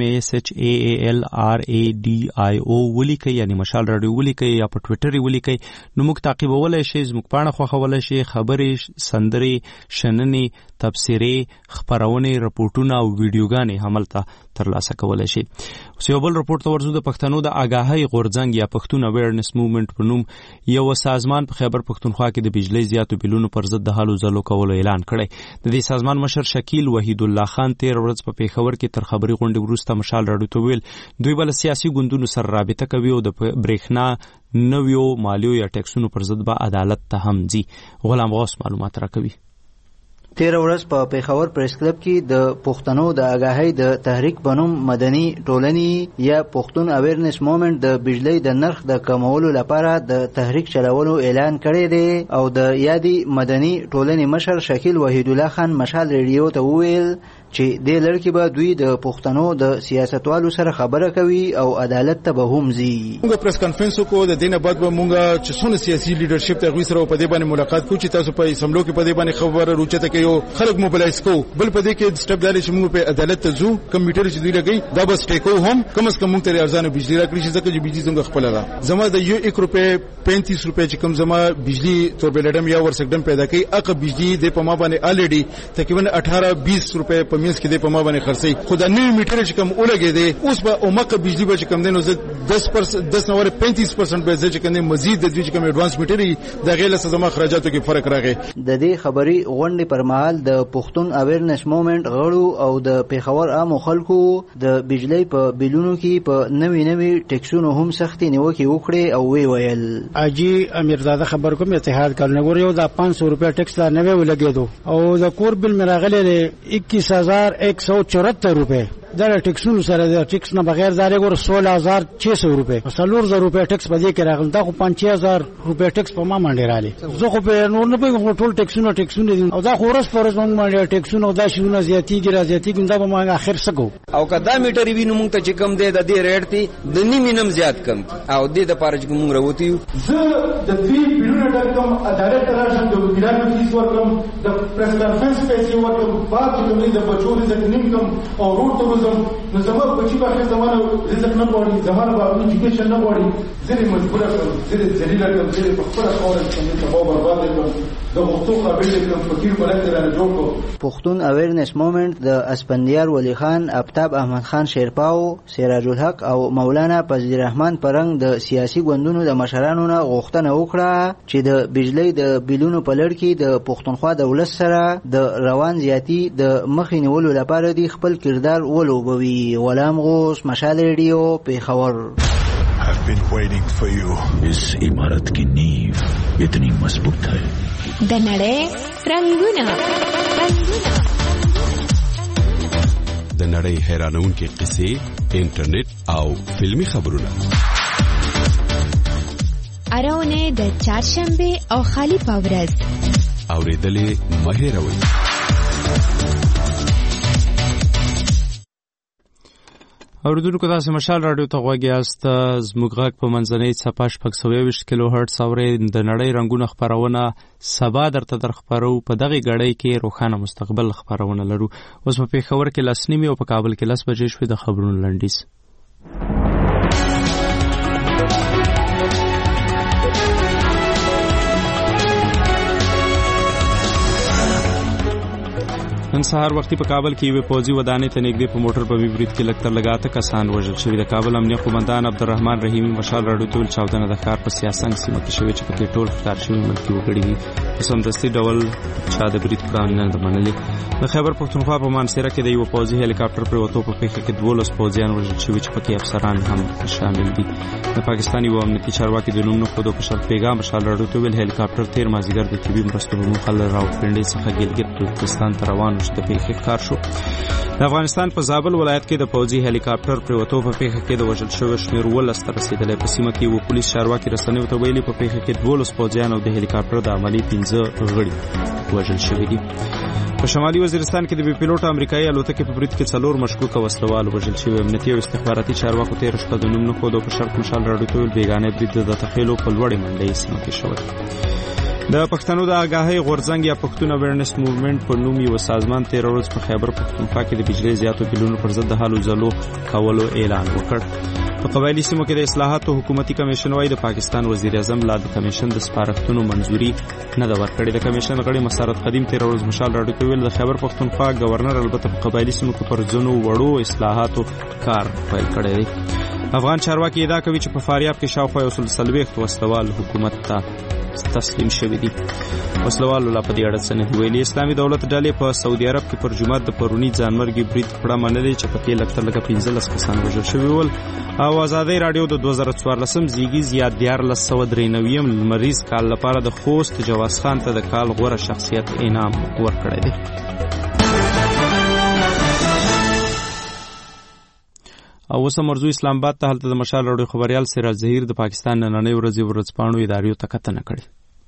MASHALRADIO ولیکئ یعنی مشال رادیو ولیکئ یا په ټوئیټر ولیکئ نو موږ تعقیبولای شئ. زموږ پاڼه خوښولای شئ. خبرې، سندرې، شننې، تبصرې، خبرونه، رپورټونه او ویډیوګانې هملته ترلاسه کولای شئ. اوس یو بل رپورټ ته ورځو. د پښتنو د آګاهۍ غورځنګ یا پښتون اویرنس موومنټ په نوم یو سازمان په خیبر پښتونخوا کې د بجلی زیاتو بیلونو پر ضد د هلو ځلو کولو اعلان کړی. د دې سازمان مشر شکیل وحید الله خان 13 ورځ په پیښور کې تر خبري غونډې وروسته مشال راډیو ته ویل دوی بل سیاسي ګوندونو سره رابطه کوي او د برېښنا نویو مالیو یا ټیکسونو پر ضد به عدالت ته هم ځي. غلام غوث معلومات راکوي. 13 ورځ په پیښور پریس کلب کې د پښتنو د آګاهۍ د تحریک بنوم مدني ټولنې یا پښتون اویرنس موومنټ د بجلی د نرخ د کمولو لپاره د تحریک چلولو اعلان کړی دی او د یادي مدني ټولنې مشر شکیل وحید الله خان مشال ریډیو ته وویل چې د لړکی به دوی د پښتنو د سیاستوالو سره خبره کوي او عدالت ته به هم ځي. موږ پریس کانفرنس کو د دینه بعد به موږ چې څونه سیاسي لیډرشپ ته غوښتل سره په دې باندې ملاقات کوو چې تاسو په اسمبلو کې په دې باندې خبره روچته کوي خلک موبلایز کو. بل په دې کې سټپ دالې چې موږ په عدالت ته ځو. کمپیوټر چې دوی لګي دا بس ټیکو هم کم از کم موږ ته ارزانه بجلی راکړي چې ځکه چې بجلی څنګه خپل ده. زما د 1 روپے 35 روپے چې کم زما بجلی تور بلډم یا ورسکډم پیدا کوي اګه بجلی د په ما باندې الریډي تقریبا 18-20 روپے په میس کې د په ما باندې خرڅي. خدا نه میټر چې کم اولګي دي اوس به اومقه بجلی به چې کم دینو 10% 35% به چې کم مزید د دې چې کم ایڈوانس میټر د غیله سزا خرجاتو کې فرق راغی. د دې خبري غونډې پر مهال د پښتون اویرنس موومنټ غړو او د پیښور عامو خلکو د بجلی په بیلونو کې په نوي ټیکسونو هم سختي نیوکه وکړي او ویل اجي امیرزاده خبر کوم اتحاد کارنګور یو د 500 روپے ټیکس لا نه ولګیدو او د کور بل مراغله 21174 روپے دا ټیکسونو سره د ټیکس نه بغیر زاره ګور 16600 روپے 4000 روپے ټیکس په دې کې راغلی. دا خو 5000 روپے ټیکس په ما باندې رالی. زه خو په نور نه پېږم ټول ټیکسونه دي او دا خو ورس پرز مونږ باندې ټیکسونه دا شونه زیاتیږي دا به ما اخر سکو او کدا میټر وینو مونږ ته چې کم دی د دې ریټ تی د نیمه نم زیات کم او د پاره چې مونږ راوتی زه د دې بیرونه ډکم عدالت راشم د وکیلانو فیس ورکم د پریس کانفرنس پیسې ورکم بعد چې د بچو رزق نیم کم او روټ نو زما بچی به زمانه رزق نه غواړي زمانه به ایجوکیشن نه غواړي زه مجبور کړم زه ذلیل کړم زه په خپل خاور کې ته به برباد کړم د حقوق قابل کړم فقیر بلته را جوړ کو. پښتون اویرنس موومنټ د اسپندیار ولی خان، آفتاب احمد خان شیرپاو، سراج الحق او مولانا فضل الرحمن پرنګ د سیاسي ګوندونو د مشرانو نه غوښتنه وکړه چې د بجلی د بیلونو په لړ کې د پښتونخوا دولت سره د روان زیاتی د مخې نیولو لپاره دی خپل کردار ولوبوي. غلام غوث، مشال ریډیو، پیښور. I've been waiting for you. इस इमारत की नींव इतनी मजबूत है. د نړۍ رنگونه د نړۍ حیرانونکې قصې، انټرنیټ او فلمی خبرونه. اراونه د چهارشنبه او خالی پاورز اوریدلې مه هېروئ. اوریدونکو تاسو مشال رادیو ته غوږ یاست. زموږ غږ په منځنۍ څپه 620 کیلو هرټز اورئ. د نړۍ رنګونه خپرونه سبا درته در خپرو. په دغه غړۍ کې روښانه مستقبل خپرونه لرو. اوس په پیښور کې 10:30 او په کابل کې 10 بجې شوې. د خبرونو لنډیز. نن سهار وختي په کابل کې یو پوځي ودانۍ ته نږدې په موټر بمي برید کې لکتر لګاته کسان وژل شوي. د کابل امنیه قومندان عبدالرحمن رحیمی مشال راډیو ته ویل چاودنه د ښار په سیاسنګ سیمه کې شوې چې پکې ټول ښکار شوي ملکي وګړي دي. په سمدستي ډول چا د برید پړاو نه ده منلې. د خیبر پښتونخوا په مانسهره کې د یو پوځي هلیکاپټر پرېوتو په پیښه کې 12 پوځیان وژل شوي چې پکې افسران هم شامل دي. د پاکستان یو امنیتي چارواکي د نوم نه خودو په شرط پیغام مشال راډیو ته ویل هلیکاپټر تیر مازیګر د طبي مرستو په موخه له راوړندې څخه ګلګت بلوچستان ته روان شو. د پیښې ښکار شو. د افغانستان په زابل ولایت کې د پوځي هلیکاپټر پرېوتو په پیښه کې د وژل شویو شمېر 12 ته رسېدلی. په سیمه کې یو پولیس چارواکي رسنیو ته ویلي په پیښه کې 12 پوځیان او د هلیکاپټر د عملي 15 غړي وژل شوي دي. په شمالي وزیرستان کې د بي پیلوټ امریکایي الوتکې په برید کې 4 مشکوکه وسلوال وژل شوي. امنیتي او استخباراتي چارواکو تېره شپه د نوم نه ښودو په شرط مشال راډیو ته ویل بېګانه برید د تخیلو په لوړې منډۍ سیمه کې شوی. د پښتنو د آګاهۍ غورځنګ یا پښتون اویرنس موومنټ په نوم یو سازمان تېره ورځ په خیبر پښتونخوا کې د بجلۍ زیاتو بلونو پر ضد د هلو ځلو کولو اعلان وکړ. په قبایلي سیمو کې د اصلاحاتو حکومتي کمیشن وايي د پاکستان وزیر اعظم لا د کمیشن د سپارښتنو منظوري نه ده ورکړې. د کمیشن غړي مسرت قدیم تېره ورځ مشال راډیو ته ویل د خیبر پښتونخوا گورنر البته په قبایلي سیمو کې پر ځینو وړو اصلاحاتو کار پیل کړی دی. افغان چارواکي ادعا کوي چې په فاریاب کې شاوخوا 140 وسلوال حکومت ته تسلیم شوی دي. وسلوالو لا په دې اړه څه نه دي ویلي. اسلامي دولت ډلې په سعودي عرب کې پر جمعه د پرونی ځانمرګي برید پړه منلې چې پکې لکتر لکه 15 کسان وژل شوي ول. او آزادۍ راډیو د 2014 زیږیز یا 1493 لمریز کال لپاره د خوست جواز خان ته د کال غوره شخصیت انعام ورکړی دی. او اوس مرزو اسلام آباد ته هلته د مشال راډیو خبريال سراج ظهیر د پاکستان نننۍ ورځپاڼو اداریو ته کتنه کړې.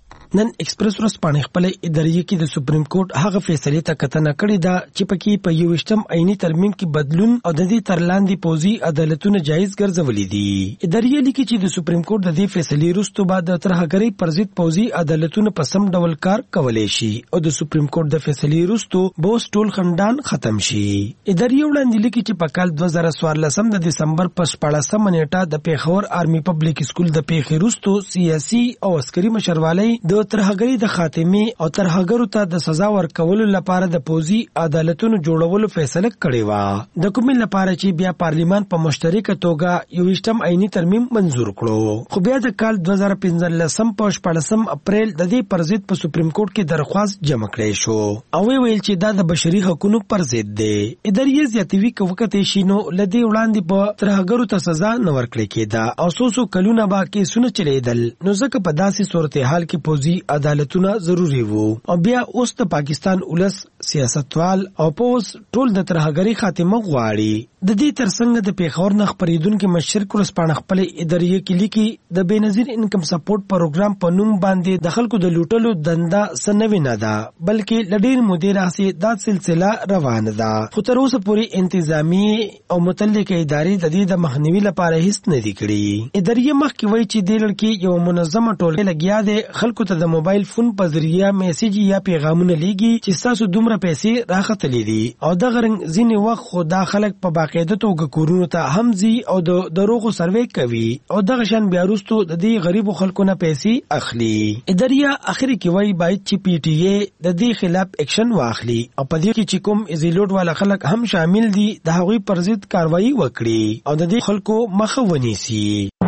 نن ایکسپریس ورځپاڼې خپل ادارې کې د سپریم کورټ هغه فیصله ته کتنه کړې ده چې پکې په 21م عیني ترمیم کې بدلون او د دې تر لاندې پوځي عدالتونه جایز ګرځولې دي. ادارې لیکي چې د سپریم کورټ د دې فیصلې وروسته بعد د ترهګرۍ پر ضد پوځي عدالتونه په سم ډول کار کولای شي او د سپریم کورټ د فیصلې وروسته بوس ټول خندان ختم شي. ادارې وړاندې لیکي چې په کال 2014 د دسمبر په 14 نیټه د پیښور آرمي پبلک سکول د پیښې وروسته سیاسي او عسکري مشروالی د ترهګرۍ د خاتمه او ترهګرو ته د سزا ورکولو لپاره د پوځي عدالتونو جوړولو فیصله کړې و. د کومې لپاره چې بیا پارلیمان په مشترکه توګه 21م عیني ترمیم منزور کړو. خو بیا د کال 2015 په 14 اپریل د دې پر ضد په سپریم کورټ کې درخواست جمع کړې شو او ویل چې دا د بشري حقوقو پر ضد دی. ادارې زیاتوي کوکته شینو لدی وړاندې په ترهګرو ته سزا نه ورکړې کېده او سوسو کلونه با کې سونه چلیدل. نو ځکه په داسې صورتحال کې پوځي عدالتونه ضروری وو او بیا اوس د پاکستان ولس سیاستوال او پوس ټول د ترهګرۍ خاتمه غواړي. د دې ترڅنګ د پیښور نه خبرېدونکو مشرک ورسپانه خپل ادارې کې لیکي د بنظیر انکم سپورټ پروګرام په نوم باندې د خلکو د لوټلو دنده سنوي نه ده بلکې لډیر مدیر راسي دا سلسله روانه ده. خو تر اوسه پورې انتظامی او متعلقه ادارې د دې د مخنیوي لپاره هیڅ نه دي کړی. ادارې مخکې وایي چې د لړکی یو منظمه ټولګه لګیا ده خلکو ته د موبایل فون په ذریعہ میسج یا پیغامونه لیږي چې تاسو دومره پیسې راخطلې دي او د غرنګ ځینې وخت خو دا خلک په باقاعده توګه کورونو ته همزي او د دروغو سروې کوي او دغه شان بیا وروسته د دې غریبو خلکو نه پیسې اخلي. ادارې اخر کې وایي باید چې پی ټی ای د دې خلاف اکشن واخلي او په دې کې چې کوم ایزیلوډ والا خلک هم شامل دي د هغوی پر ضد کاروایی وکړي او د دې خلکو مخه ونیسي.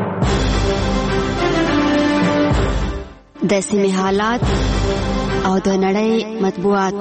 د سیمې حالات او د نړۍ مطبوعات.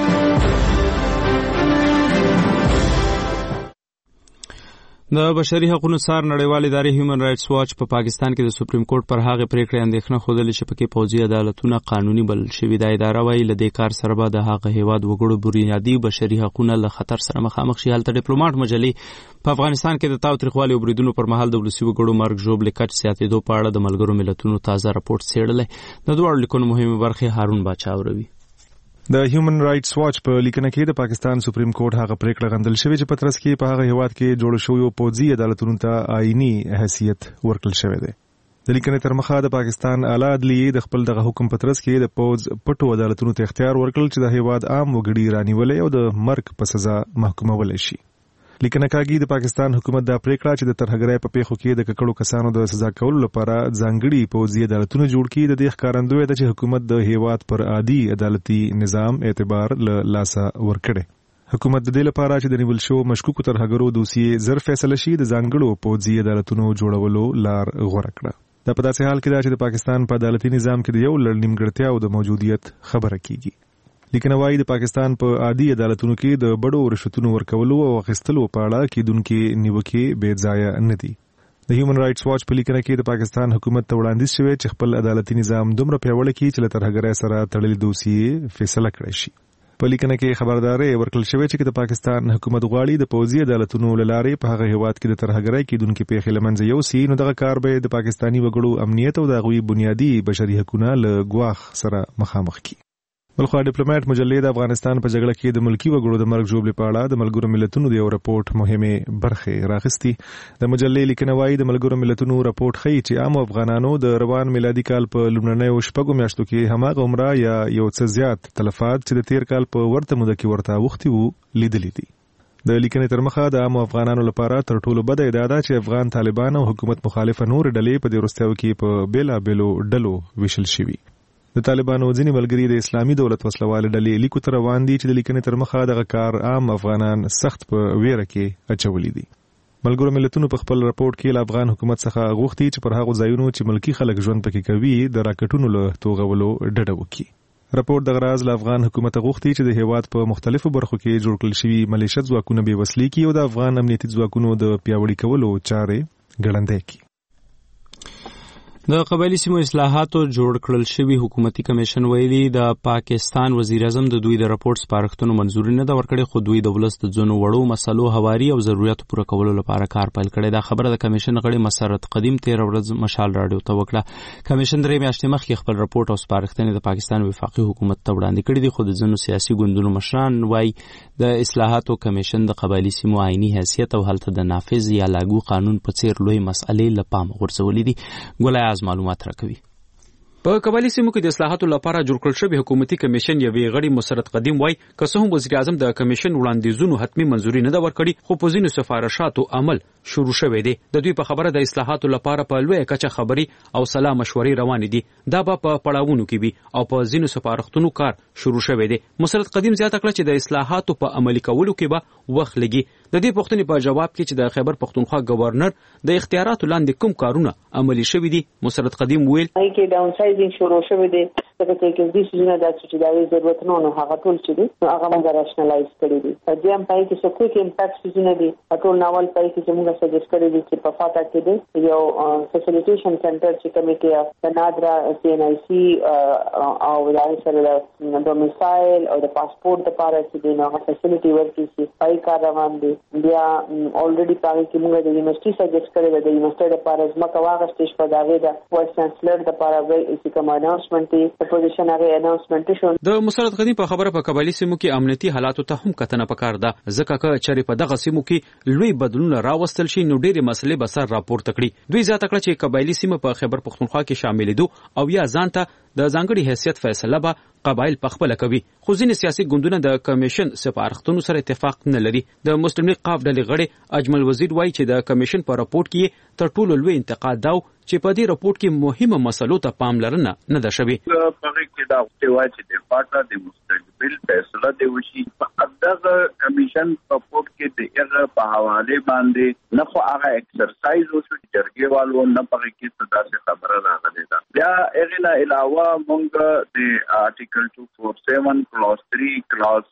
د بشري حقوقو څار نړیوال ادارې هیومن رائټس واچ په پاکستان کې د سپریم کورټ پر هغه پریکړې اندېښنه خوده چې پکې پوځي عدالتونه قانوني بلل شوي. د اداره وایي له دې کار سره به د هغه هیواد وګړو بنیادي بشري حقوقونه له خطر سره مخامخ شي. هلته ډیپلوماټ مجلې په افغانستان کې د تاوتریخوالي او بریدونو پر مهال د ولسي وګړو مرګ ژوبلې کچ زیاتېدو په اړه د ملګرو ملتونو تازه راپورټ څېړلی. د دواړو لیکونو مهمې برخې هارون باچا اوروي. د هیومن رائټس واچ په لیکنه کې د پاکستان سپریم کورټ هغه پریکړه غندل شوې چې پترس کې په هغه هیواد کې جوړ شوی پوځي عدالتونو ته آئینی حیثیت ورکړل شوی دی. د لیکنې تر مخه د پاکستان اعلی عدلیه د خپل دغه حکم پترس کې د پوځ پټو عدالتونو ته اختیار ورکړل چې د هیواد عام وګړي رانیولې او د مرګ په سزا محکومول شي. لیکنه کاږي د پاکستان حکومت دا پریکړه چې د ترهګرۍ په پیښو کې د ککړو کسانو د سزا کولو لپاره ځانګړي پوځي عدالتونه جوړ کړي د دې ښکارندوی ده چې حکومت د هیواد پر عادي عدالتي نظام اعتبار له لاسه ورکړي. حکومت د دې لپاره چې د نیول شو مشکوکو ترهګرو دوسیې زر فیصله شي د ځانګړو پوځي عدالتونو جوړولو لار غوره کړه. دا په داسې حال کې ده چې د پاکستان په عدالتي نظام کې د یو لړ نیمګړتیاو د موجودیت خبره کیږي. لیکنه وايي د پاکستان په عادي عدالتونو کې د بډو رشوتونو ورکولو او اخیستلو په اړه کېدونکې نیوکې بې ځایه نه دي. د هیومن رائټس واچ په لیکنه کې د پاکستان حکومت ته وړاندیز شوی چې خپل عدالتي نظام دومره پیاوړی کړي چې له ترهګرۍ سره تړلې دوسیې فیصله کړی شي. په لیکنه کې خبرداري ورکړل شوې چې د پاکستان حکومت غواړي د پوځي عدالتونو له لارې په هغه هیواد کې د ترهګرۍ کېدونکې پیښې له منځه یوسي، نو دغه کار به د پاکستاني وګړو امنیت او د هغوی بنیادي بشري حقونه له ګواښ سره مخامخ کړي. بلخوا ډیپلوماټ مجلې د افغانستان په جګړه کې د ملکی وګړو د مرګ ژوبلې په اړه د ملګرو ملتونو د یو راپورټ مهمه برخه راغستې. د مجلې لیکنه وايي د ملګرو ملتونو راپورټ ښیي چې عام افغانانو د روان میلادي کال په لومړنیو شپږو میاشتو کې هماغه عمره یا یو څه زیات تلفات چې د تیر کال په ورته موده کې ورته اوښتي وو لیدلې دي. د لیکنې تر مخه د عام افغانانو لپاره تر ټولو بده ادعا ده چې افغان طالبان او حکومت مخالفه نور ډلې په دې وروستیو کې په بیلابیلو ډلو ویشل شوي. د طالبانو ځینې ملګري د اسلامي دولت وسلواله ډلې لیکو ته روان دي چې د لیکنې تر مخه دغه کار عام افغانان سخت په ویره کې اچولي دي. ملګرو ملتونو په خپل راپورټ کې له افغان حکومت څخه غوښتي چې پر هغو ځایونو چې ملکی خلک ژوند پکې کوي د راکټونو له توغولو ډډه وکړي. راپورټ دغه راز له افغان حکومت غوښتي چې د هیواد په مختلفو برخو کې جوړ کړل شوي ملیشه ځواکونه بې وسلې کړي او د افغان امنیتي ځواکونو د پیاوړي کولو چارې ګړندۍ کړي. د قبایلی سیمو اصلاحاتو جوړ کړل شوی حکومتي کمیشن ویلي د پاکستان وزیر اعظم د دوی د راپورټ سپارښتنو منځوري نه ده ورکړې، خو دوی د ولس د ځینو وړو مسلو هواري او ضرورتو پوره کولو لپاره کار پیل کړی. دا خبره د کمیشن غړي مسرت قدیم 13 ورځ مشال راډیو ته وکړه. کمیشن درې میاشتې مخکې خپل راپورټ او سپارښتنې د پاکستان وفاقي حکومت ته وړاندې کړې دي، خو د ځینو سیاسي ګوندونو مشران وایي د اصلاحاتو کمیشن د قبایلی سیمو آئینی حیثیت او هلته د نافذ یا لاګو قانون په څیر لوی مسئلې له پامه غورځولې دي. ګل ایاز معلومات راکوي. په قبایلی سیمو کې د اصلاحاتو لپاره جوړ کړل شوی حکومتي کمیشن یوې غړي مسرت قدیم وایي که څه هم وزیر اعظم د کمیشن وړاندیزونو حتمي منځوري نه ده ورکړې، خو په ځینو سفارشاتو عمل شروع شوی دی. د دوی په خبره د اصلاحاتو لپاره په لویه کچه خبري او سلا مشورې روانې دي. دا به په پړاوونو کې وي او په ځینو سفارښتونو کار شروع شوی دی. مسرت قدیم زیاته کړه چې د اصلاحاتو په عملي کولو کې به وخت لګي. د دې پوښتنې په جواب کې چې د خیبر پختونخوا گورنر د اختیاراتو لاندې کوم کارونه عملي شوي دي، مسرت قدیم ویل کې ډاون سایزینګ شروع شوی دی. څنګه چې د سيزونه د چې د ضرورت نه هغه ټول چې دي هغه موږ راشنلایز کړی دي. د ام پای کې څه کوم امپاکټ سيزونه دي ټول ناول پای کې چې موږ سجست کړی دي چې په فاټا کې دي یو فیسیلیټیشن سنټر چې کوم کې د نادرا سی ان آی سی او د سره د ډومیسایل او د پاسپورت لپاره چې د نوغه فیسیلیټي ورکړي چې پای کار روان دي. بیا الریډي پای کې موږ د یونیورسيټي سجست کړی د یونیورسيټي لپاره ځمکه واغستې په داغه د وایس چانسلر لپاره چې کوم اناونسمنت دی پوزیشن هغه اناونسمنت شو. د مسرت قدیم په خبره په قبایلی سیمو کې امنیتي حالاتو ته هم کتنه پکار ده، ځکه چې چېرې په دغه سیمو کې لوی بدلون راوستل شي نو ډېرې مسلې به سر راپورته کړي. دوی زیاته کړه چې قبایلی سیمه په خیبر پختونخوا کې شامل دي او یا ځانته د ځانګړي حیثیت فیصله به قبایل پخپله کوي، خو ځینې سیاسي ګوندونه د کمیشن سپارښتنو سره اتفاق نه لري. د مسلم لیگ قاف ډلې غړی اجمل وزیر وایي چې د کمیشن په راپورټ کې تر ټولو لوی انتقاد دا چې په دې راپورټ کې مهمه مسلو ته پاملرنه نه ده شوې. په کې دا وایي چې د پاټا د مستقبل فیصله دی وشي په دغه کمیشن راپورټ کې د هغه په حواله باندې نه خو هغه ایکسرسایز وشو جرګې والو نه پغې کې صدا سے خبره راغلې ده. بیا هغه نه علاوه موږ د آرټیکل 247 کلاس 3 کلاس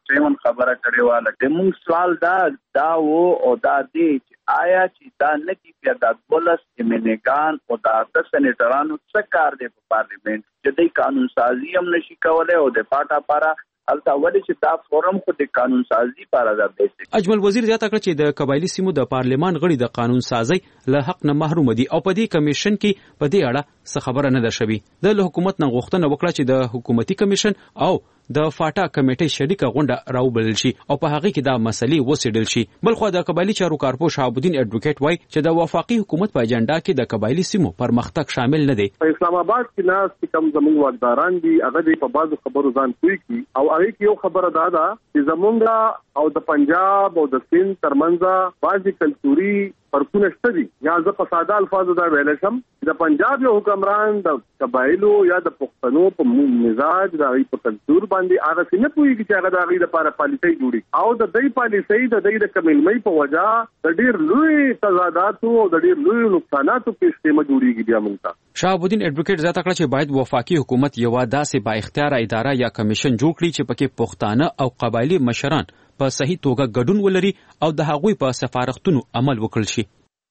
7 خبره کړې واله د موږ سوال دا او دا دی آیا چې دا نکی پیدا دولس امنګان او دا د سېنیټرانو څخه کار دی په پارلیمنت چې د قانون سازي هم نشي کولای او د پاټا پارا البته ولې چې دا فورم خو د قانون سازي لپاره ده. اجمل وزیر زیاته کړ چې د قبایلی سیمو د پارلیمان غړي د قانون سازي له حق نه محروم دي او په دې کمیشن کې په دې اړه څه خبره نه ده شوې. د حکومت نه غوښتنه وکړه چې د حکومتي کمیشن او د فاټا کمیټې شریکه غونډه راوبلل شي او په هغه کې دا مسلې وڅېړل شي. بلخو د قبایلی چارو کارپوه شهاب الدین اډوکیټ وایي چې د وفاقي حکومت په اجنډا کې د قبایلی سیمو پرمختګ شامل نه دی. په اسلام آباد کې ناس کم زموږ واکداران دي هغه په بعضو خبرو ځان کوي کی او هغه کې یو خبره ده چې زمونږ او د پنجاب او د سند ترمنځ بعضی کلتوري فرقونه شته دي. یا زه په ساده الفاظو دا ویل شم د پنجاب یو حکمران د قبایلو یا د پښتنو په مزاج د هغې په کلتور باندې هغه څه نه پوهېږي چې هغه د هغې لپاره پالیسۍ جوړي او د دې پالیسۍ د دې د کمیلمۍ په وجه د ډېر لوی تضاداتو او د ډېر لوی نقصاناتو په استعمال جوړېږي بیا موږ ته. شهاب الدین اډوکیټ زیاته کړه چې باید وفاقي حکومت یوه داسې با اختیاره اداره یا کمیشن جوړ کړي چې پکې پښتانه او قبایلي مشران په صحیح توګه ګډون ولري او د هغوی په سفارښتونو عمل وکړل شي.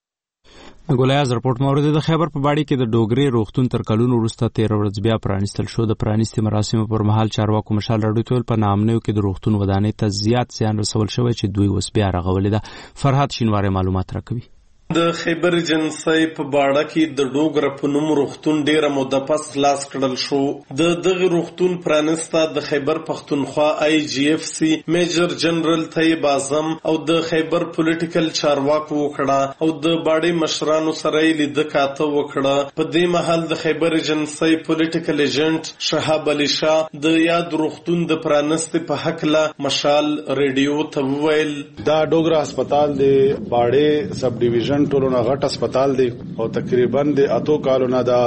ګولیاز رپورټ مورد د خیبر په باډي کې د ډوګري روغتون تر کلونو وروسته 13 ورځ بیا پرانیستل شو. د پرانیستي مراسمو پر مهال چارواکو مشال راډیو په نامنیو کې د روغتون ودانۍ ته زیات زیان رسول شوی چې دوی اوس بیا رغولې ده. فرحات شینواری معلومات راکوي. د خیبر جنسي په باړه کې د ډوګره په نوم روغتون ډیره موده پس خلاص کړل شو. د دغه روغتون پرانسته د خیبر پښتونخوا IGFC میجر جنرال طیب اعظم او د خیبر پولیټیکل چارواکو وکړه او د باړې مشرانو سره لید کاته وکړه. په دې محل د خیبر جنسي پولیټیکل ایجنټ شهاب علي شاه د یاد روغتون د پرانسته په حق لا مشال ریډیو ته وویل دا ډوګره هسپتال د باړې سب ډیویژن ټولونه غټ هسپتال دی او تقریبا د اتو کالونه دا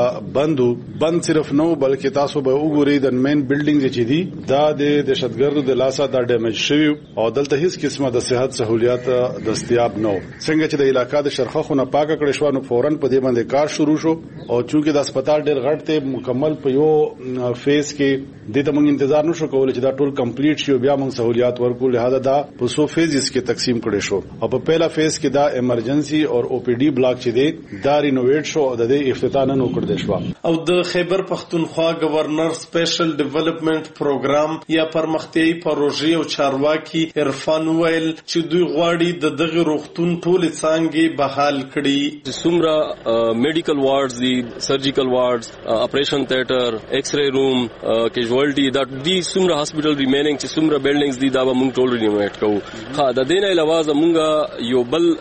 بند صرف نو بلکې تاسو به وګورئ د مین بلډینګ چې دی دا د دهشتګردو د لاسه دا ډیمیج شوی او دلته هیڅ قسمه د صحت سہولیات دستیاب نه. څنګه چې د علاقې د شرخخونه پاکه کړې شو نو فورن په دې باندې کار شروع شو او چونکه د هسپتال ډیر غټ ته مکمل په یو فیز کې د ته موږ انتظار نشو کولای چې دا ټول کمپلیټ شي او بیا موږ سہولیات ورکو. لہذا دا په سو فیزز کې تقسیم کړي شو او په پہلا فیز کې دا ایمرجنسي اور OPD بلاک چې دی دا رینوویټ شو او د افتتاح نن وکړل شو. او د خیبر پښتونخوا گورنر سپیشل ډیولپمنٹ پروګرام یا پرمختیايي پروژې او چارواکي عرفان ویل چې دوی غواړي د دغه روغتون ټول څانګې بحال کړي. څومره میډیکل وارډز دي سرجیکل وارډز اپریشن تھیټر ایکس رے روم کیژوالټي دا دي څومره هاسپټل ریمیننګ چې څومره بلډینګز دي دا به موږ ټول رینوویټ کوو. ها د دې نه علاوه موږ یو بل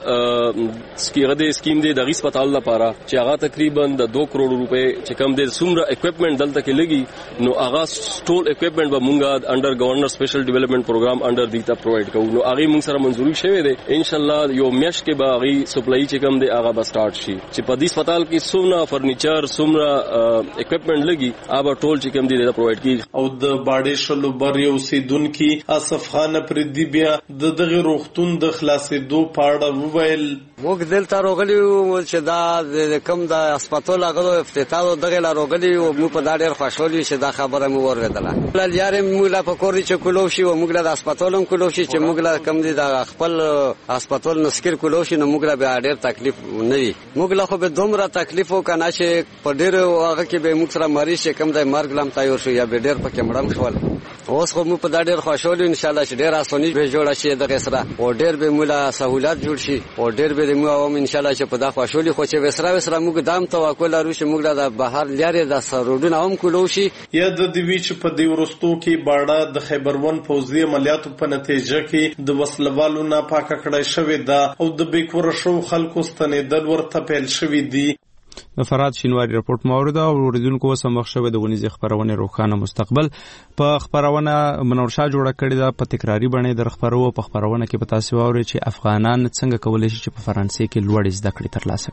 د سکیم دی د هسپتال لپاره چې هغه تقریبا د 2 کروڑ روپے چې کم دی څومره اکوپمنٹ دلته کې لګي نو هغه ټول اکوپمنٹ به مونږه انډر گورنر سپیشل ډیولپمنٹ پروګرام انډر دیتا پرووایډ کوو. نو هغه مونږ سره منظوري شوی دی ان شاء الله یو میش کې به هغه سپلای چې کم دی هغه به سٹارټ شي چې په دې هسپتال کې څومره فرنیچر څومره اکوپمنٹ لګي هغه ټول چې کم دی دا پرووایډ کیږي. او د باډې شلو بر یو سیدونکو اسف خان پردی بیا د دغه روغتون د خلاصېدو پاړه وویل موږ دلته راغلی چې دا د کم د هسپتال هغه افتتاح دغه راغلی او موږ په دا ډېر خوشحالي چې دا خبره مو ورغله. لارې موږ لا پکوري چې کولو شي او موږ د هسپتال هم کولو شي چې موږ لا کم دي د خپل هسپتال نسکر کولو شي نو موږ لا به ډېر تکلیف نه وي. موږ لا خو به دومره تکلیف وکنه چې په ډېر هغه کې به موږ سره مریض چې کم د مرګ لم تیار شو یا به ډېر پکې مړم شول. اوس خو موږ په دا ډېر خوشحالي ان شاء الله چې ډېر اساني به جوړ شي دغه سره او ډېر به مولا سہولت جوړ شي او ډېر به موږ ان شاء الله چې په دا خوشحالي خو چې وسره موږ دام توکل لرو چې موږ د بهر لارې د سرودونه هم کولو شي. یا د دوی چې په دې ورستو کې باړه د خیبرون پوځي عملیاتو په نتیجه کې د وسلوالو نه پاکه کړای شوې ده او د بیکور شو خلکو ستنېدل ورته پیل شوې دي. فرحات شینواری رپورټ مورد او اوریدونکو سمخ شوی د ونیز خبرونه روخانه مستقبل په خبرونه منورشاه جوړه کړې ده په تکراری باندې در خبرو په خبرونه کې په تاسو اوري چې افغانان څنګه کولای شي چې په فرانسې کې لوړ زده کړې ترلاسه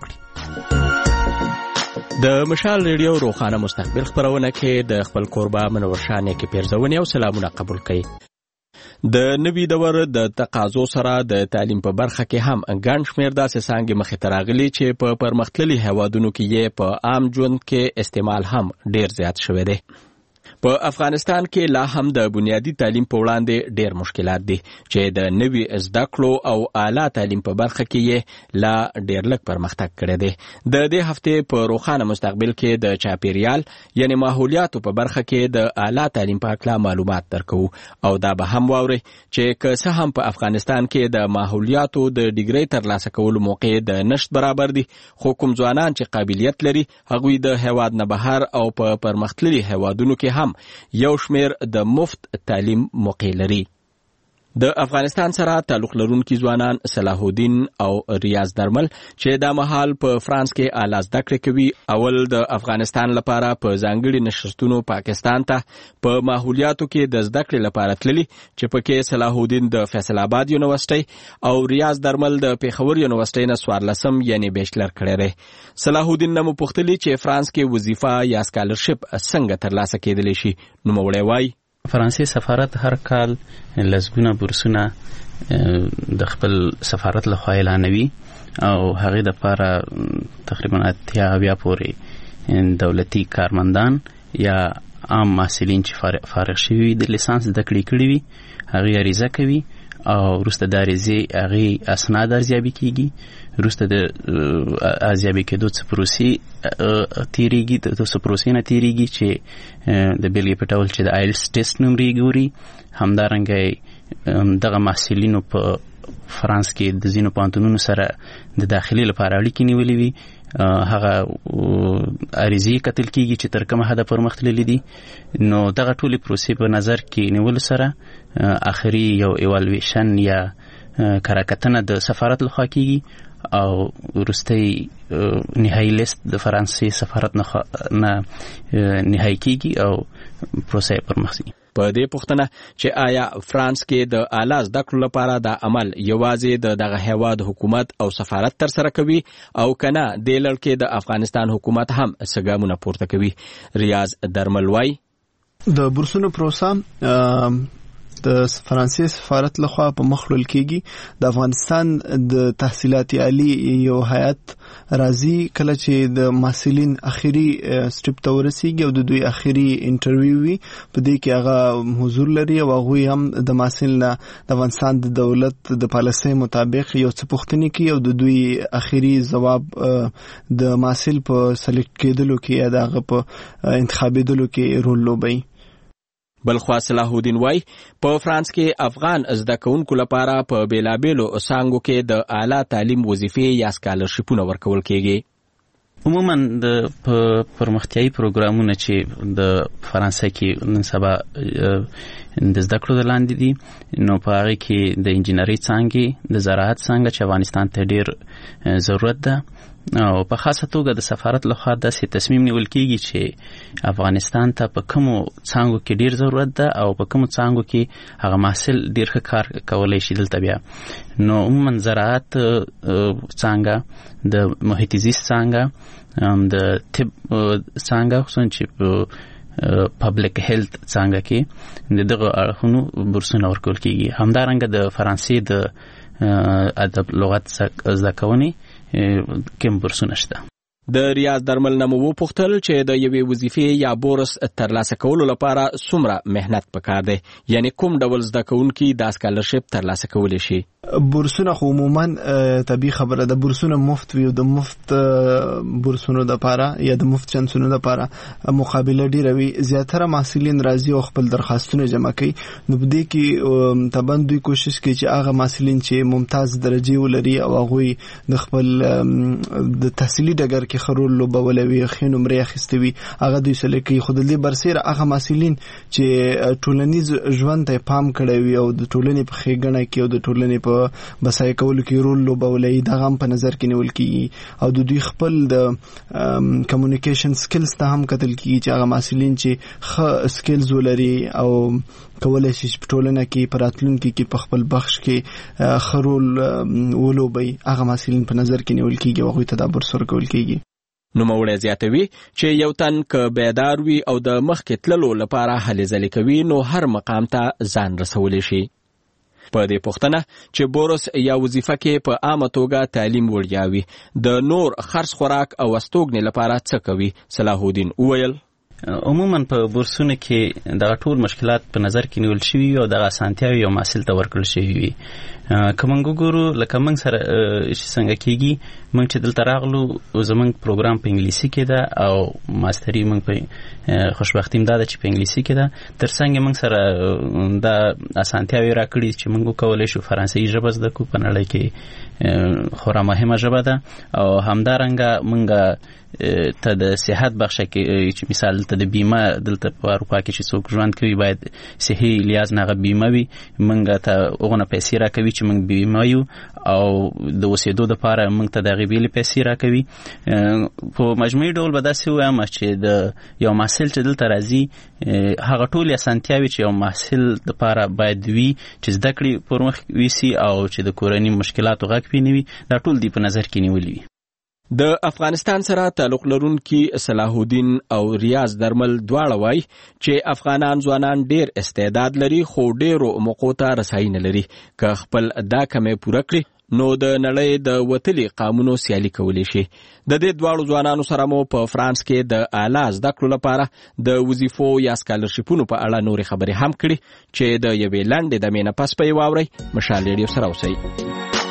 کړي. د مشال ریډیو روخانه مستقبل خبرونه کې د خپل کوربه منورشاه نه کې پیرزونه او سلامونه قبول کړي. د نوي دور د تقاضو سره د تعلیم په برخه کې هم ګڼ شمېر داسې څانګې مخې ته راغلي چې په پرمختللي هیوادونو کې یې په عام ژوند کې استعمال هم ډېر زیات شوی دی. په افغانستان کې لا هم د بنیادی تعلیم په وړاندې ډېر مشکلات دي چې د نوي زده کړو او اعلی تعلیم په برخه کې یې لا ډېر لږ پرمختګ کړی دی. د دې هفتې په روخانه مستقبل کې د چاپیریال یعنی ماحولیاتو په برخه کې د اعلی تعلیم په اړه معلومات درکو او دا به هم واوري چې که څه هم په افغانستان کې د ماحولیاتو د ډیګري ترلاسه کولو موقع د نشت برابر دي خو کوم ځوانان چې قابلیت لري هغوی د هیواد نه بهر او په پرمختللي هیوادونو کې هم هم یو شمیر د مفت تعلیم موقع لري. د افغانستان سره تعلق لرونکي ځوانان صلاح الدین او ریاض درمل چې دا مهال په فرانس کې اعلی زده کړې کوي اول د افغانستان لپاره په ځانګړي نشستونو پاکستان ته په ماحولیاتو کې د زده کړې لپاره تللي چې پکې صلاح الدین د فیصل آباد یونیورسيټي او ریاض درمل د پیښور یونیورسيټي نه 14 یعنی بیچلر کړی دی. صلاح الدین نو پوښتلی چې فرانس کې وظیفه یا سکالرشپ څنګه ترلاسه کېدلی شي. نو موړی وای فرانسې سفارت هر کال لسګونه بورسونه د خپل سفارت لخوا اعلانوي او هغه د لپاره تقریبا 80 پورې دولتي کارمندان یا عام محصلین چې فارغ شوي د لیسانس زده کړې کړي وي هغه عریضه کوي او وروسته د عریضې هغه اسناد ارزیابي کیږي. وروسته د ارزیابي کېدو څه پروسې تیریږي د څه پروسې نه تیریږي چې د بیلګې په ډول چې د آیلټس ټیسټ نمرې ګوري. همدارنګه دغه محصلینو په فرانس کې د ځینو پوهنتونونو سره د داخلي لپاره اړیکې نیولې وي هغه عریضې کتل کیږي چې تر کومه حده پرمخ تللي دي. نو دغه ټولې پروسې په نظر کې نیولو سره آخري یو ایوالویشن یا کراکتنه د سفارت لخوا کیږي او وروستی نهایی لیست د فرانسې سفارت نه نهایی کیږي او پروسې پرمخ ځي. په دې پوښتنه چې آیا فرانس کې د اعلی زده کړو لپاره د عمل یوازې دغه هیواد حکومت او سفارت تر سره کوي او کنه د لړکې د افغانستان حکومت هم څه ګامونه پورته کوي. ریاض درمل وای د بورسونو پروسه د فرانسې سفارت لخوا په مخلول کېږي. د افغانستان د تحصیلات عالی یو هیئت راځي کله چې د محصلین اخیری سټپ ته ورسیږي او د دوی اخیری انټرویو وي په دې کې هغه حضور لري او هغه هم د محصلین د افغانستان د دولت د پالیسۍ مطابق یو څه پوښتنې کوي او د دوی اخیری ځواب د محصل په سلیکټ کېدلو کې یا دغه په انتخابېدلو کې رول لوبوي. بلخوا صلاح الدین وای په فرانس کې افغان زده کوونکو لپاره په بیلابیلو څانګو کې د اعلی تعلیم وظیفې یا سکالرشپونه ورکول کېږي. عموما د پرمختیایي پروګرامونه چې د فرانسې کې نن سبا د زده کړو د لاندې دي نو په هغه کې د انجینرۍ څانګې د زراعت څانګه چې افغانستان ته ډیر ضرورت ده او په خاصه توګه د سفارت لخوا داسې تصمیم نیول کېږي چې افغانستان ته په کومو څانګو کې ډیر ضرورت ده او په کومو څانګو کې هغه محصل ډیر ښه کار کولی شي دلته بیا. نو عموما زراعت څانګه د محیط زیست څانګه د طب څانګه خصوصا چې پبلک هیلث څانګه کې دغه اړخونو بورسونه ورکول کېږي. همدارنګه د فرانسې د ادب لغت زده کونې کوم بورسونه شته. د ریاض درمل نه مو وپوښتل چې د یوې وظیفې یا بورس ترلاسه کولو لپاره څومره مهنت پکار دی یعنی کوم ډول زده کوونکي دا سکالرشپ ترلاسه کولی شي. بورسونه خو عموما طبيعي خبره ده بورسونه مفت وي او د مفت بورسونو د لپاره یا د مفت چانسونو د لپاره مقابله ډیره وي. زیاتره محصلین راځي او خپل درخواستونه جمع کوي. نو په دې کې تبان دوی کوشش کوي چې هغه محصلین چې ممتاز درجه ولري او هغه د خپل د تحصیلي ډګر کې خرول لوبولوي خې نمرې اخیستوي هغه دوی سلیکي خود دې برسره هغه محصلین چې ټولنیز ژوند ته پام کړی وي او د ټولنې په ښېګڼه کې او د ټولنې په بسای کولو کې رول لوبولای دا هم په نظر کې نیول کیږي او د دوی خپل د کمیونیکیشن سکلز ته هم کتل کیږي چې هغه محصلین چې ښه سکلز ولري او کولای شي په ټولنه کې پراتلونکو کې په خپل بخش کې خرول ولوبي هغه محصلین په نظر کې نیول کیږي او هغه ته د بورس ورکول کیږي. نو موړی زیاتوي چې یو تن که بیدار وي او د مخکې تللو لپاره هلې ځلې کوي نو هر مقام ته ځان رسولی شي. په دې پوښتنه چې بورس یا وظیفه کې په عامه توګه تعلیم وړیاوي د نور خرڅ خوراک او استوګنې لپاره څه کوي. صلاح الدین وویل عموما په بورسونو کې دغه ټول مشکلات په نظر کې نیول شوي او دغه اسانتیاوې یو محصل ته ورکړل شوي وي. که موږ وګورو لکه موږ سره څنګه کېږي موږ چې دلته راغلو زموږ پروګرام په انګلیسي کې ده او ماستري موږ په خوشبختي دا ده چې په انګلیسي کې ده. تر څنګ موږ سره دا اسانتیاوې راکړي چې موږ وکولی شو فرانسوي ژبه زده کړو په نړۍ کې خورا مهمه ژبه ده او همدارنګه موږ ته د صحت بخشه کې چې مثال ته ورته د بیمه دلته په اروپا کې چې څوک ژوند کوي باید صحي لحاظ نه هغه بیمه وي. موږ ته هغونه پیسې راکوي چې موږ بیمه یو او د اوسېدو دپاره موږ ته د هغې بیلې پیسې راکوي. په مجموعي ډول به داسې ووایم چې د یو محصل چې دلته راځي هغه ټولې اسانتیاوې چې یو محصل دپاره باید وي چې زده کړې پر مخ ویسي او چې د کورني مشکلاتو غږ پې نه وي، دا ټول دی په نظر کې نیولي وي. د افغانستان سره تعلق لرونکي صلاح الدین او ریاض درمل دواړه وایي چې افغانان ځوانان ډیر استعداد لري خو ډیرو موقعو ته رسایي نه لري. که خپل دا کمې پوره کړي نو د نړۍ د وتلي قامونو سیالي کولی شي. د دې دواړو ځوانانو سره مو په فرانس کې د اعلی زده کړو لپاره د وظیفو یا سکالرشیپونو په اړه نورې خبرې هم کړي چې د یوې لنډې دمې نه پس به یې واورئ. مشال ریډیو سره اوسئ.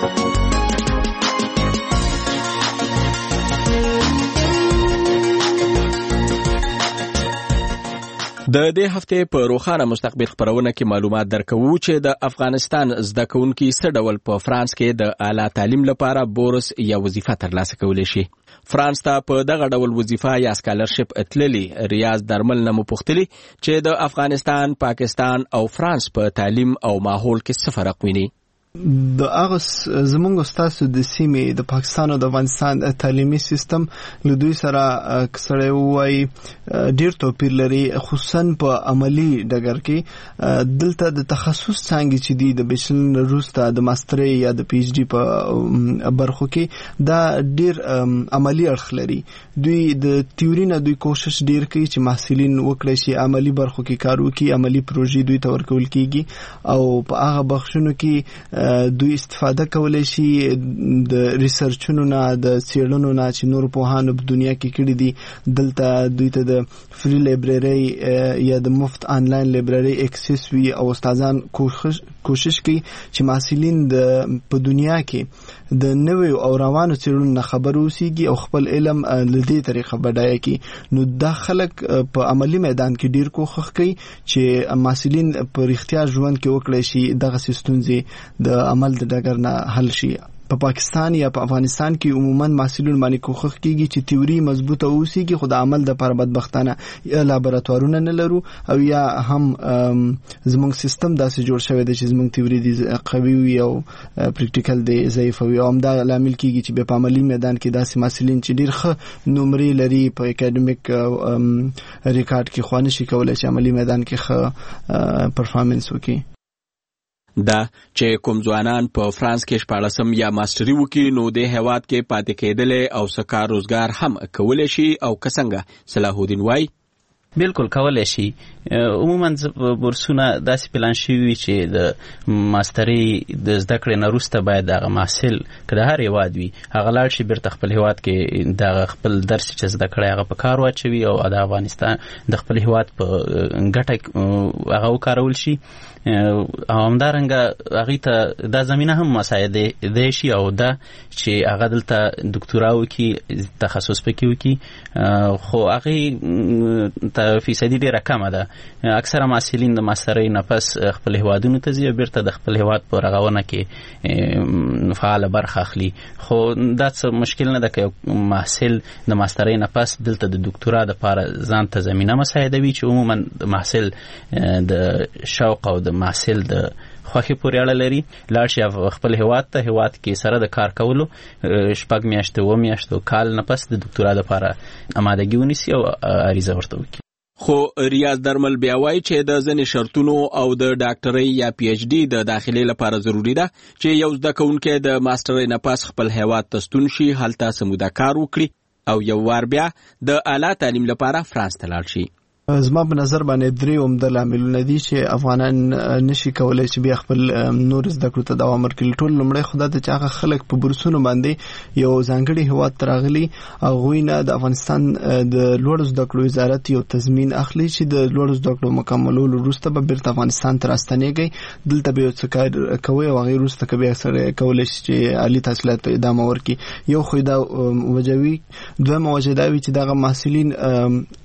د دې هفته په روښانه مستقبل خبرونه کې معلومات درکوو چې د افغانستان زده کوونکي څه ډول په فرانس کې د اعلی تعلیم لپاره بورس یا وظیفه ترلاسه کولی شي. فرانس ته په دغه ډول وظیفه یا سکالرشپ اتللی ریاض درمل نه مو پوښتلي چې د افغانستان، پاکستان او فرانس په تعلیم او ماحول کې څه فرق ویني. د هغه زمونږ استادو د سیمې د پاکستان او د افغانستان تعلیمي سیستم له دوی سره کسړی وایي ډیر توپیر لري، خصوصا په عملی ډګر کې. دلته د تخصص څانګې چې دي د بیچلر وروسته د ماسترۍ یا د پی ایچ ډي په برخو کې دا ډیر عملی اړخ لري. دوی د تیوري نه دوی کوشش ډیر کوي چې محصلین وکړي شي عملی برخو کې کار وکړي، عملی پروژې دوی ته ورکول کیږي او په هغه بخښونو کې دوی استفاده کولای شي د ریسرچونو نه، د څېړنو نه چې نور پوهانو په دنیا کې کړي دي. دلته دوی ته د فری لایبرری یا د مفت آنلاین لایبرری اکسس وي او استادان کوشش کوي چې محصلین په دنیا کې د نویو او روانو څېړنو نه خبر اوسیږي او خپل علم له دې طریقه بډایه کړي. نو دا خلک په عملی میدان کې ډیر کوښښ کوي چې محصلین په رښتیا ژوند کې وکړي شي دغه ستونزې د عمل د ډګر نه حل شي. په پاکستان یا په افغانستان کې عموما محصلین باندې کوښښ کیږي چې تیوري مضبوطه اوسیږي خو د عمل د پر بدبختانه یا لابراتوارونه نه لرو او یا هم زموږ سیستم داسې جوړ شوی دی چې زموږ تیوري دي قوي وي او پریکټیکل دی ضعیف وي او همدا لامل کیږي چې په عملی میدان کې داسې محصلین چې ډیر ښه نمرې لري په اکیډمیک ریکارډ کې خو نشي کولای چې عملی میدان کې ښه پرفارمنس وکړي. دا چې کوم ځوانان په فرانس کې 14 یا ماستري وکړي نو د هیواد کې پاتې کېدل او سکار روزګار هم کولای شي او څنګه صلاح الدین وایي. بالکل کولای شي. عموما بورسونه داسې پلان شوي چې د ماستري د زده کړې نه وروسته باید هغه محصل که د هر هیواد وي هغه لاړ شي بیرته خپل هیواد کې د خپل درس چې زده کړی هغه په کار واچوي او د افغانستان د خپل هیواد په ګټه هغه وکارول شي او همدارنګه هغې ته دا زمینه هم مساعده شي او دا چې هغه دلته دکتورا وکړي، تخصص پکې وکړي، خو هغې ته فیصدي ډېره کمه ده. اکثره محصلین د ماسترۍ نه پس خپل هیوادونو ته ځي او بیرته د خپل هیواد په رغونه کې فعاله برخه اخلي. خو دا څه مشکل نه ده که یو محصل د ماسترۍ نه پس دلته د دکتورا دپاره ځان ته زمینه مساعدوي چې عموما د محصل د شوق او د محصل د خوښي پورې اړه لري. لاړ شي خپل هیواد ته، هیواد کې سره د کار کولو 6 میاشتې 7 میاشتو کال نه پس د دکتورا دپاره امادګي ونیسي او عریضه ورته وکړي. خو ریاض درمل بیا وایي چې د ځینې شرطونو او د ډاکټرۍ یا پی ایچ ډي د داخلي لپاره ضروری ده چې یو زده کوونکی د ماسترۍ نه پس خپل هیواد ته ستون شي، هلته سموده کار وکړي او یو وار بیا د اعلی تعلیم لپاره فرانس ته لاړ شي. زما په نظر باندې درې عمده لاملونه دي چې افغانان نشي کولای چې بیا خپل نور زده کړو ته دوام ورکړي. ټول لومړی خو دا چې هغه خلک په بورسونو باندې یو ځانګړي هیواد ته راغلي، هغوی نه د افغانستان د لوړو زده کړو وزارت یو تضمین اخلي چې د لوړو زده کړو مکملولو وروسته به بیرته افغانستان ته راستنیږي، دلته به یو څه کار کوي او هغې وروسته که بیا سره کولی شي چې عالي تحصیلات ته ادامه ورکړي. یو خو دا وجه وي. دویمه وجه دا وي چې دغه محصلین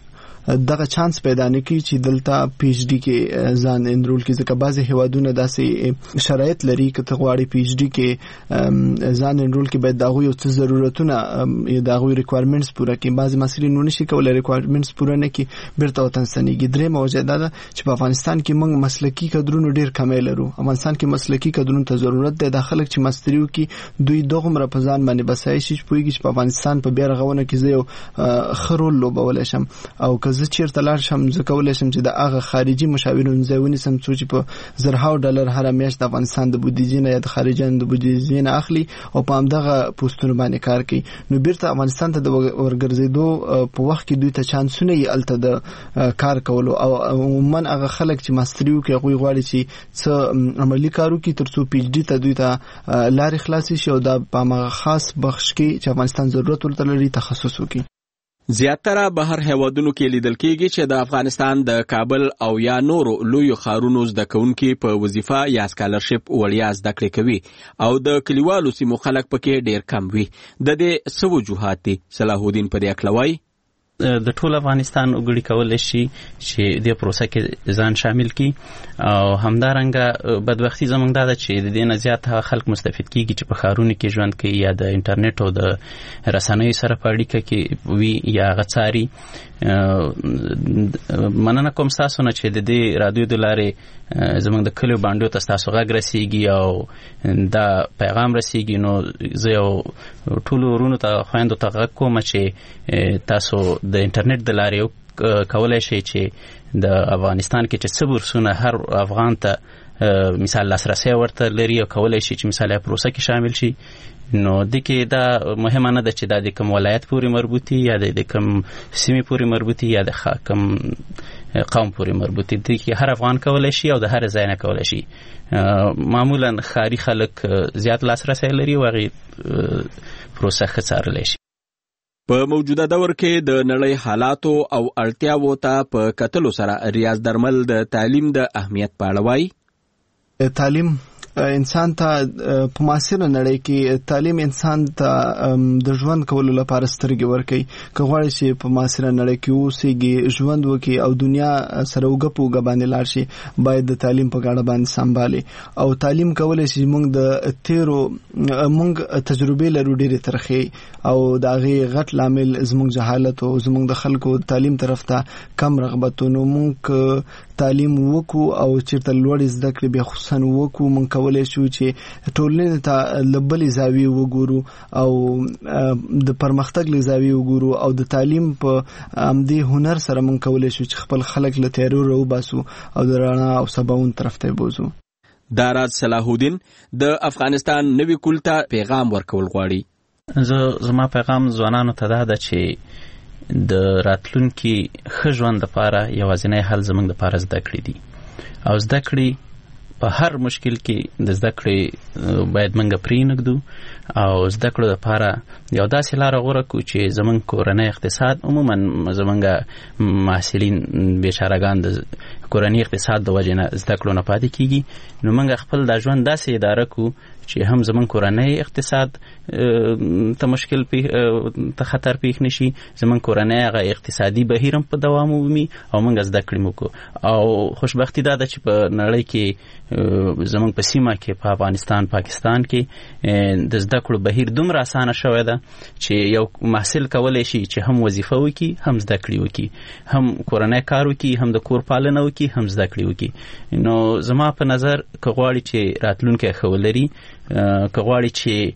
دغه چانس پیدا نه کی چې دلته پی ایچ ډی کې ځان انرول کی. ځکه بعضی هیوادونه داسې شرایط لري چې ته غواړې پی ایچ ډی کې ځان انرول کی باید دغه یو څه ضرورتونه دغه ریکوایرمنټس پوره کړي. بعضی مسلې نو نشي کولای ریکوایرمنټس پوره نه کړي بیرته وطن ستنېږي. درې موجه ده چې په افغانستان کې موږ مسلکي کادرونو ډیر کمی لرو. افغانستان کې مسلکي کادرونو ته ضرورت دی. د خلک چې مستریو کې دوی دغه په ځان باندې بسای شي چې پوهیږي چې په افغانستان په بیا رغونه کې زه یو خرول لوبولی شم او که زه چیرته لاړ شم زه کولی شم چې د هغه خارجي مشاورینو ځای ونیسم څو چې په زرهاو ډالر هره میاشت د افغانستان د بودیجې نه یا د خارجیانو د بودیجې نه اخلي او په همدغه پوسټونو باندې کار کوي. نو بیرته افغانستان ته د ورګرځېدو په وخت کې دوی ته چانسونه یې هلته د کار کولو او عموما هغه خلک چې ماستري وکړي هغوی غواړي چې څه عملي کار وکړي تر څو پی ایچ ډي ته دوی ته لارې خلاصې شي او دا په هغه خاص بخش کې چې افغانستان ضرورت ورته لري تخصص وکړي. زیاتره بهر هیوادونو کې لیدل کېږي چې د افغانستان د کابل او یا نورو لویو ښارونو زده کوونکي په وظیفه یا سکالرشپ وړیا زده کړې کوي او د کلیوالو سیمو خلک پکې ډیر کم وي. د دې څه وجوهات دي؟ صلاح الدین په دې اړه وایي. د ټول افغانستان وګړي کولی شي چې د پروسه کې ځان شامل کړي او همدارنګه بدبختي زموږ دا ده چې د دې نه زیات هغه خلک مستفید کېږي چې په ښارونو کې ژوند کوي یا د انټرنیټ او د رسنیو سره په اړیکه کې وي یا هغه څاري. مننه کوم ستاسو نه چې د دې رادیو د لارې زموږ د کلیو بانډو ته ستاسو غږ رسیږي او دا پیغام رسیږي. نو زه یو ټولو ورونو ته خویندو ته غږ کوم چې تاسو د انټرنیټ د لارې کولای شئ چې د افغانستان کې چې څه بورسونه هر افغان ته مثال لاسرسی ورته لري او کولای شي چې مثال پروسه کې شامل شي. نو د کې دا مهمه نه ده چې دا د کوم ولایت پورې مربوطي یا د کوم سیمې پورې مربوطي یا د کوم قوم پورې مربوطي. د کې هر افغان کولای شي او د هر ځای نه کولای شي. معمولا ښاري خلک زیات لاسرسی لري او هغې پروسه ښه څارلی شي. په موجوده دور کې د نړۍ حالاتو او اړتیاوو ته په کتلو سره ریاض درمل د تعلیم د اهمیت په اړه وایي. تعلیم انسان ته په معاصره نړۍ کې تعلیم انسان ته د ژوند کولو لپاره سترګې ورکوي. که غواړي چې په معاصره نړۍ کې اوسېږي ژوند وکړي او دنیا سره اوږه په اوږه باندې لاړ شي باید د تعلیم په ګاډه باندې سمبالي او تعلیم کولی شي موږ د تیرو موږ تجربې لرو ډېرې ترخې او د هغې غټ لامل زموږ جهالت او زموږ د خلکو تعلیم طرف ته کم رغبتونو. موږ تعلیم وکړو او چېرته لوړې زده کړې بیا خصوصا وکړو موږ کولی شو چې ټولنې ته له بلې زاویې وګورو او د پرمختګ له زاویې وګورو او د تعلیم په همدې هنر سره موږ کولی شو چې خپل خلک له تیارو راوباسو او د رڼا او سباوون طرف ته بوزو. دا راز صلاح الدین د افغانستان نوي کول ته پیغام ورکول غواړي. زما پیغام ځوانانو ته دا ده چې د راتلونکي ښه ژوند لپاره یوازینی حل زموږ لپاره زده کړې دي او زده کړې په هر مشکل کې د زده کړې باید موږ پرېنږدو او زده کړو لپاره یو داسې لاره غوره کړو چې زموږ کورنی اقتصاد عموما زموږ محصلین بیچارهګان د کورنی اقتصاد د وجې نه زده کړو نه پاتې کېږي. نو موږ خپل دا ژوند داسې اداره کړو چې هم زموږ کورنی اقتصاد ته مشکل ته خطر پیښ نشي، زموږ کورنی هغه اقتصادي بهیر هم په دوام ومومي او موږ زده کړې وکړو. او خوشبختي دا ده چې په نړۍ کې زموږ په سیمه کې په افغانستان پاکستان کې د زده کړو بهیر دومره اسانه شوی ده چې یو محصل کولی شي چې هم وظیفه وکړي هم زده کړې وکړي، هم کورنی کار وکړي، هم د کور پالنه وکړي، هم زده کړې وکړي. نو زما په نظر که غواړي چې راتلونکی ښه ولري، که غواړي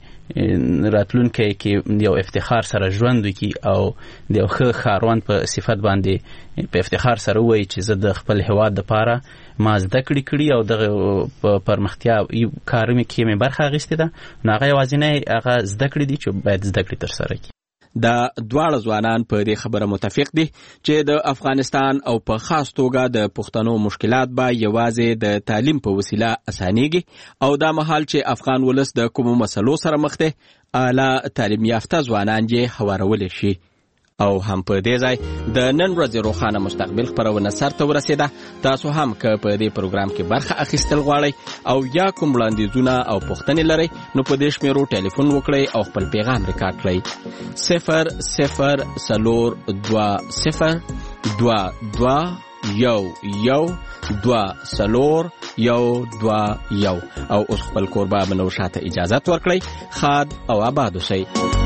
چې راتلونکی کې یو افتخار سره ژوند وکړي او د یو ښه ښاروند په صفت باندې په افتخار سره ووایي چې زه د خپل هېواد دپاره ما زده کړي او دغه په پرمختیا کارونه کې مې برخه اخیستې ده، نو هغه یوازینی هغه زده کړې دي چې باید زده کړې ترسره کړي. دا دواړه ځوانان په دې خبره متفق دي چې د افغانستان او په خاص توګه د پښتنو مشکلات به یوازې د تعلیم په وسیله اسانېږي او دا مهال چې افغان ولس د کومو مسلو سره مخ دی اعلی تعلیم یافته ځوانان یې هوارولی شي. او هم په دې ځای د نن ورځې روښانه مستقبل خپرونه سرته ورسېده. تاسو هم که په دې پروګرام کې برخه اخیستل غواړئ او یا کوم وړاندیزونه او پوښتنې لرئ نو په دې شمیرو ټلیفون وکړئ او خپل پیغام ریکارډ کړئ. 0020 او اوس خپل کوربه منو شاته اجازه ورکړئ. خاد او آباد اوسئ.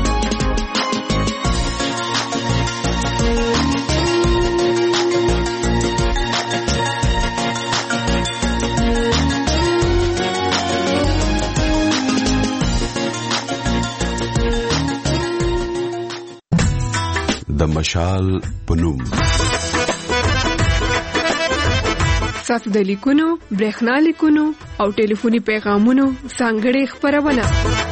د مشال پنوم سات د لیکونو، برېښنا لیکونو او ټلیفوني پیغامونو ځانګړې خبرونه